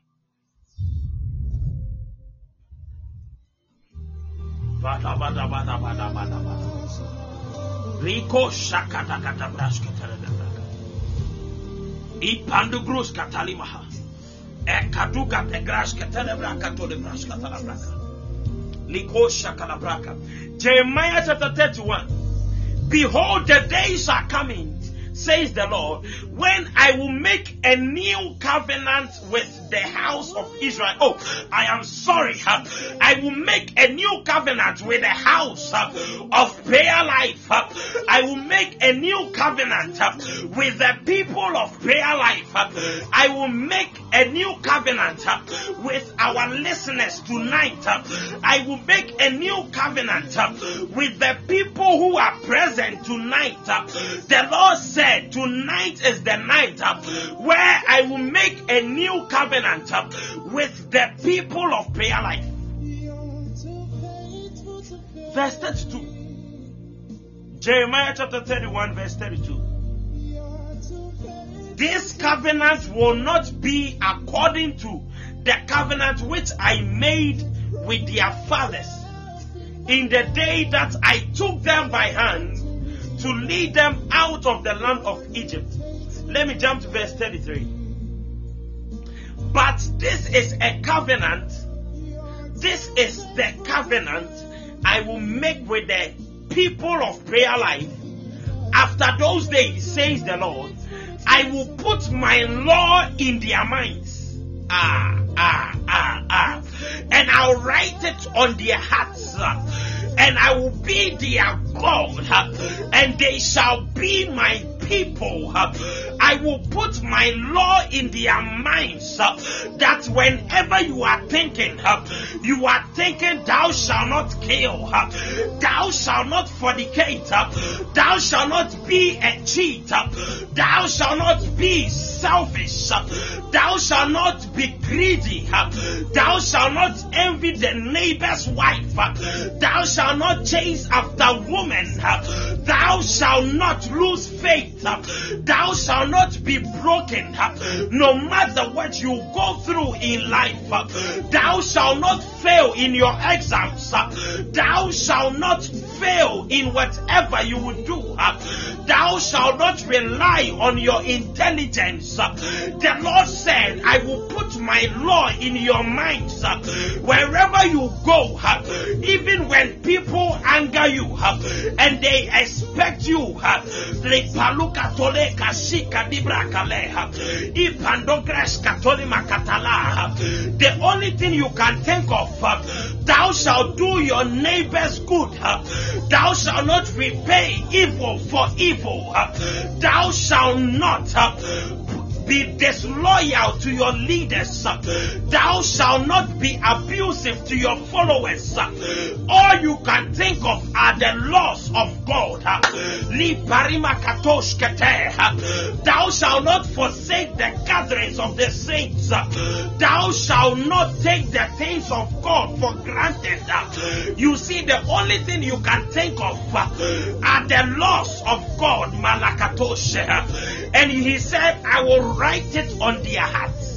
Bada bada bada bada bada bada. Riko shakada kata brashko telebraka. Ipandu grus katalimaha. Ekaduka tegrashka telebraka tolebrashka telebraka. Liko shakalabraka. Jeremiah chapter 31. Behold, the days are coming, says the Lord, when I will make a new covenant with the house of Israel. Oh, I am sorry. I will make a new covenant with the house of Prayer Life. I will make a new covenant with the people of Prayer Life. I will make a new covenant with our listeners tonight. I will make a new covenant with the people who are present tonight. The Lord said tonight is the night where I will make a new covenant with the people of Prayer Life. Verse 32. Jeremiah chapter 31 verse 32. This covenant will not be according to the covenant which I made with their fathers in the day that I took them by hand to lead them out of the land of Egypt. Let me jump to verse 33. But this is a covenant. This is the covenant I will make with the people of Prayer Life. After those days, says the Lord, I will put my law in their minds. And I'll write it on their hearts. And I will be their God. And they shall be my people. I will put my law in their minds, that whenever you are thinking thou shalt not kill, thou shalt not fornicate, thou shalt not be a cheat, thou shalt not be selfish, thou shalt not be greedy, thou shalt not envy the neighbor's wife, thou shalt not chase after women, thou shalt not lose faith, thou shalt not be broken, no matter what you go through in life, thou shalt not fail in your exams, thou shalt not fail in whatever you will do, thou shalt not rely on your intelligence. The Lord said, I will put my law in your minds wherever you go, even when people anger you and they expect you. The only thing you can think of, thou shalt do your neighbor's good, thou shalt not repay evil for evil, thou shalt not be disloyal to your leaders, thou shalt not be abusive to your followers. All you can think of are the laws of God. Thou shalt not forsake the gatherings of the saints, thou shalt not take the things of God for granted. You see, the only thing you can think of are the laws of God. And he said, I will write it on their hearts.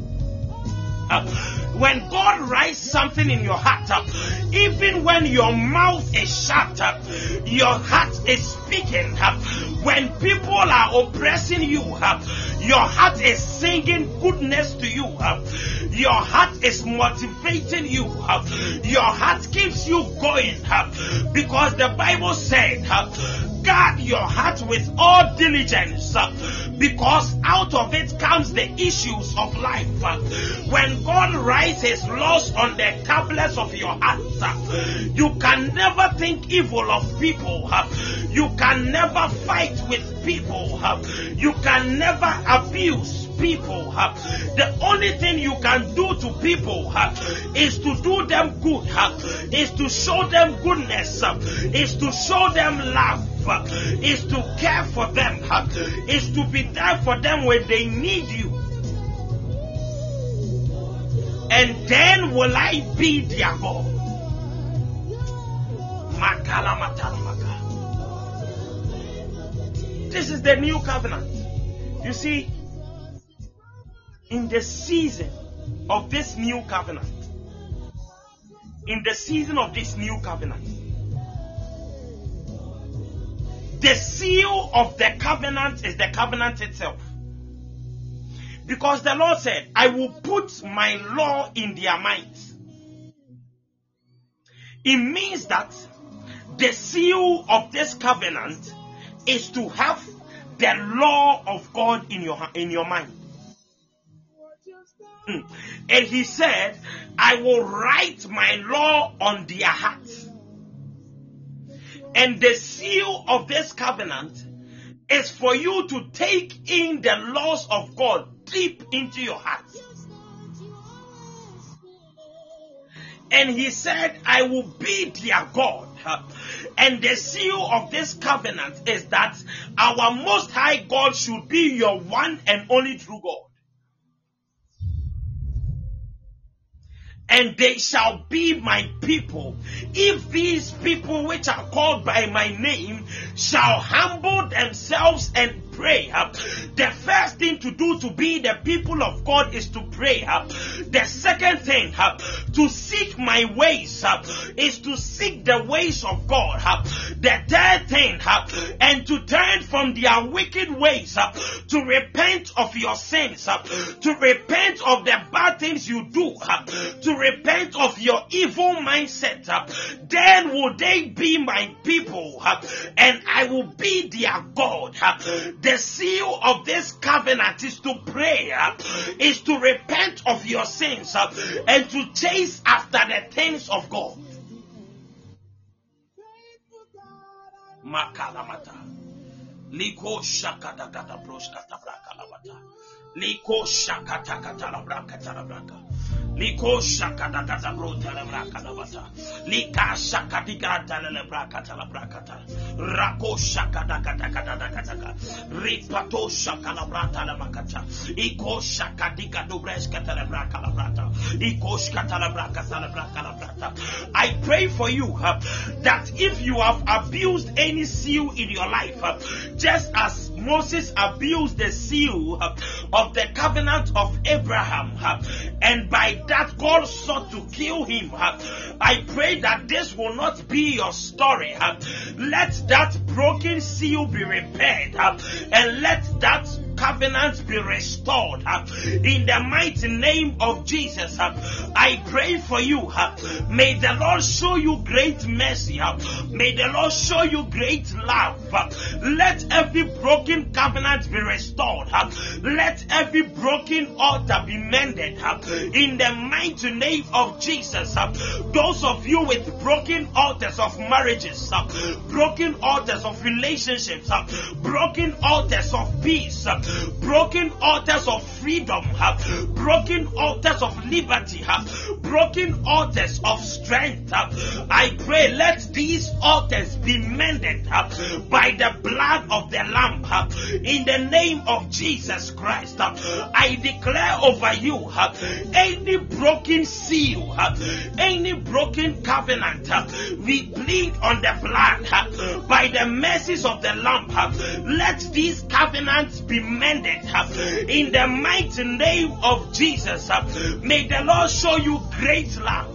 When God writes something in your heart, even when your mouth is shut, your heart is speaking. When people are oppressing you, Your heart is singing goodness to you. Your heart is motivating you. Your heart keeps you going because the Bible said, guard your heart with all diligence because out of it comes the issues of life. When God writes his laws on the tablets of your heart, you can never think evil of people. You can never fight with people. You can never abuse people. The only thing you can do to people is to do them good, is to show them goodness, is to show them love, is to care for them, is to be there for them when they need you. And then will I be their God. This is the new covenant. You see, in the season of this new covenant, the seal of the covenant is the covenant itself. Because the Lord said, I will put my law in their minds. It means that the seal of this covenant is to have the law of God in your mind. And he said, I will write my law on their hearts. And the seal of this covenant is for you to take in the laws of God deep into your heart. And he said, I will be their God. And the seal of this covenant is that our Most High God should be your one and only true God. And they shall be my people. If these people which are called by my name shall humble themselves and pray. The first thing to do to be the people of God is to pray. The second thing, to seek my ways, is to seek the ways of God. The third thing, and to turn from their wicked ways, to repent of your sins, to repent of the bad things you do, to repent of your evil mindset. Then will they be my people, and I will be their God. The seal of this covenant is to pray, is to repent of your sins, and to chase after the things of God. Makalamata. Liko shakata kata broskata brakalamata. Liko shakata kata labrakata labraka. Liko shakata kata brota labrakata. Lika shakati kata labrakata labrakata. Rako shakata kata kata kata. Ripato shakalabrata lamakata. Iko shakati kata breskata labraka labrata. Iko shakata labrakata labraka labrata. I pray for you that if you have abused any seal in your life, just as Moses abused the seal of the covenant of Abraham, and by that God sought to kill him, I pray that this will not be your story. Let that broken seal be repaired, and let that covenant be restored in the mighty name of Jesus. I pray for you. May the Lord show you great mercy. May the Lord show you great love. Let every broken covenant be restored. Let every broken altar be mended in the mighty name of Jesus. Those of you with broken altars of marriages, broken altars of relationships, broken altars of peace, broken altars of freedom, broken altars of liberty, broken altars of strength, I pray let these altars be mended by the blood of the Lamb in the name of Jesus Christ. I declare over you any broken seal, any broken covenant, we plead on the blood by the mercies of the Lamb. Let these covenants be mended in the mighty name of Jesus. May the Lord show you great love.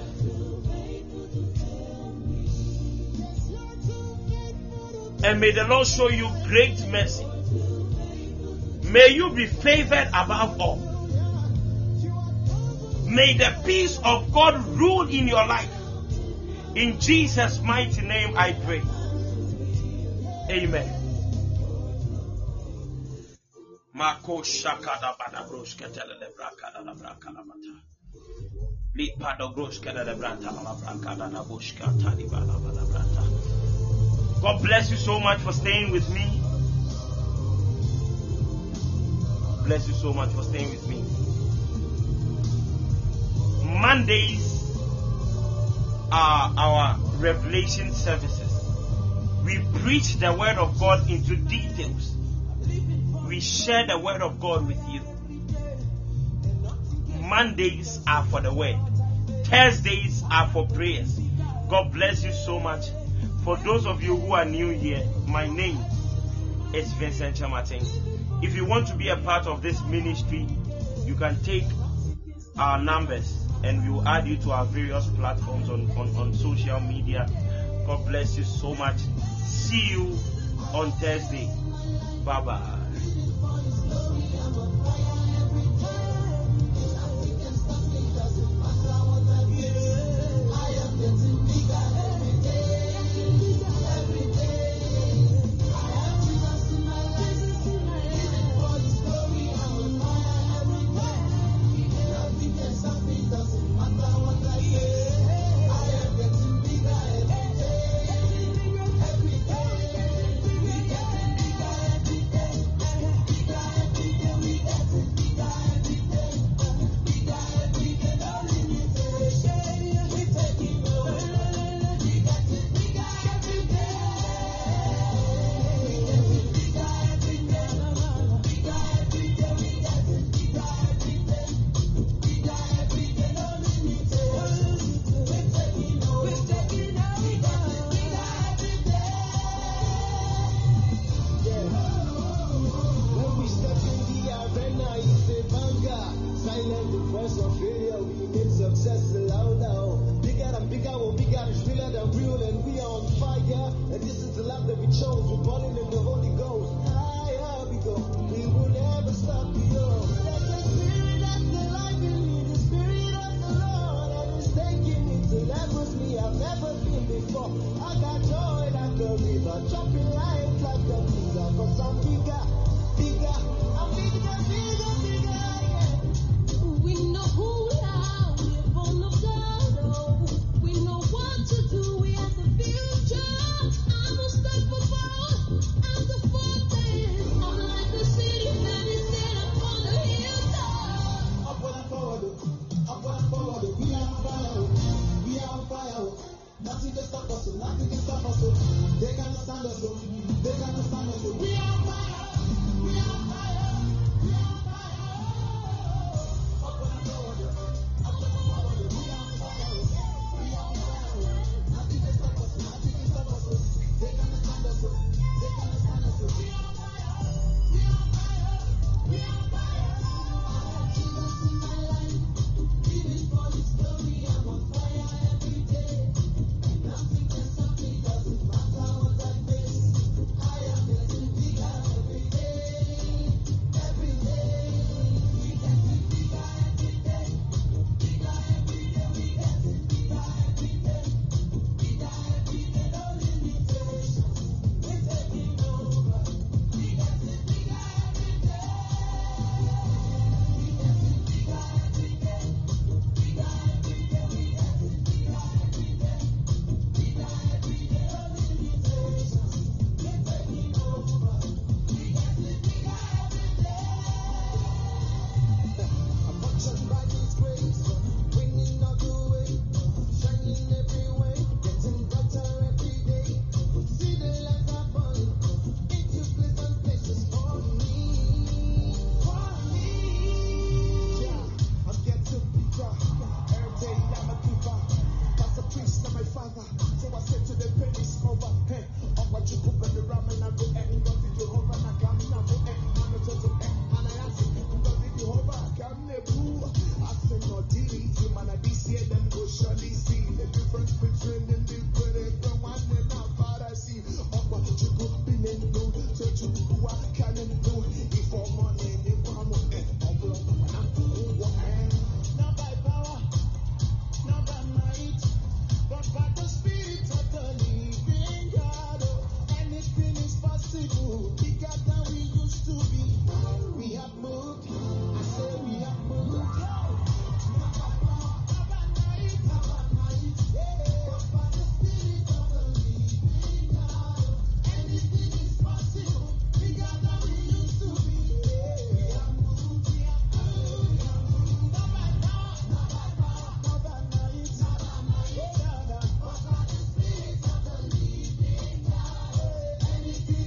And may the Lord show you great mercy. May you be favored above all. May the peace of God rule in your life. In Jesus' mighty name I pray. Amen. Mako shakada badabrosh ketele brakada la brakada mata. Lipado grosh ketele brata la brakada la bushka tali bala bala brata. God bless you so much for staying with me. Bless you so much for staying with me. Mondays are our revelation services. We preach the word of God into details. We share the word of God with you. Mondays are for the word. Thursdays are for prayers. God bless you so much. For those of you who are new here, my name is Vincent Chamatin. If you want to be a part of this ministry, you can take our numbers and we will add you to our various platforms on social media. God bless you so much. See you on Thursday. Bye bye. Nothing can stop us. They can't stand us. They can't stand us. We are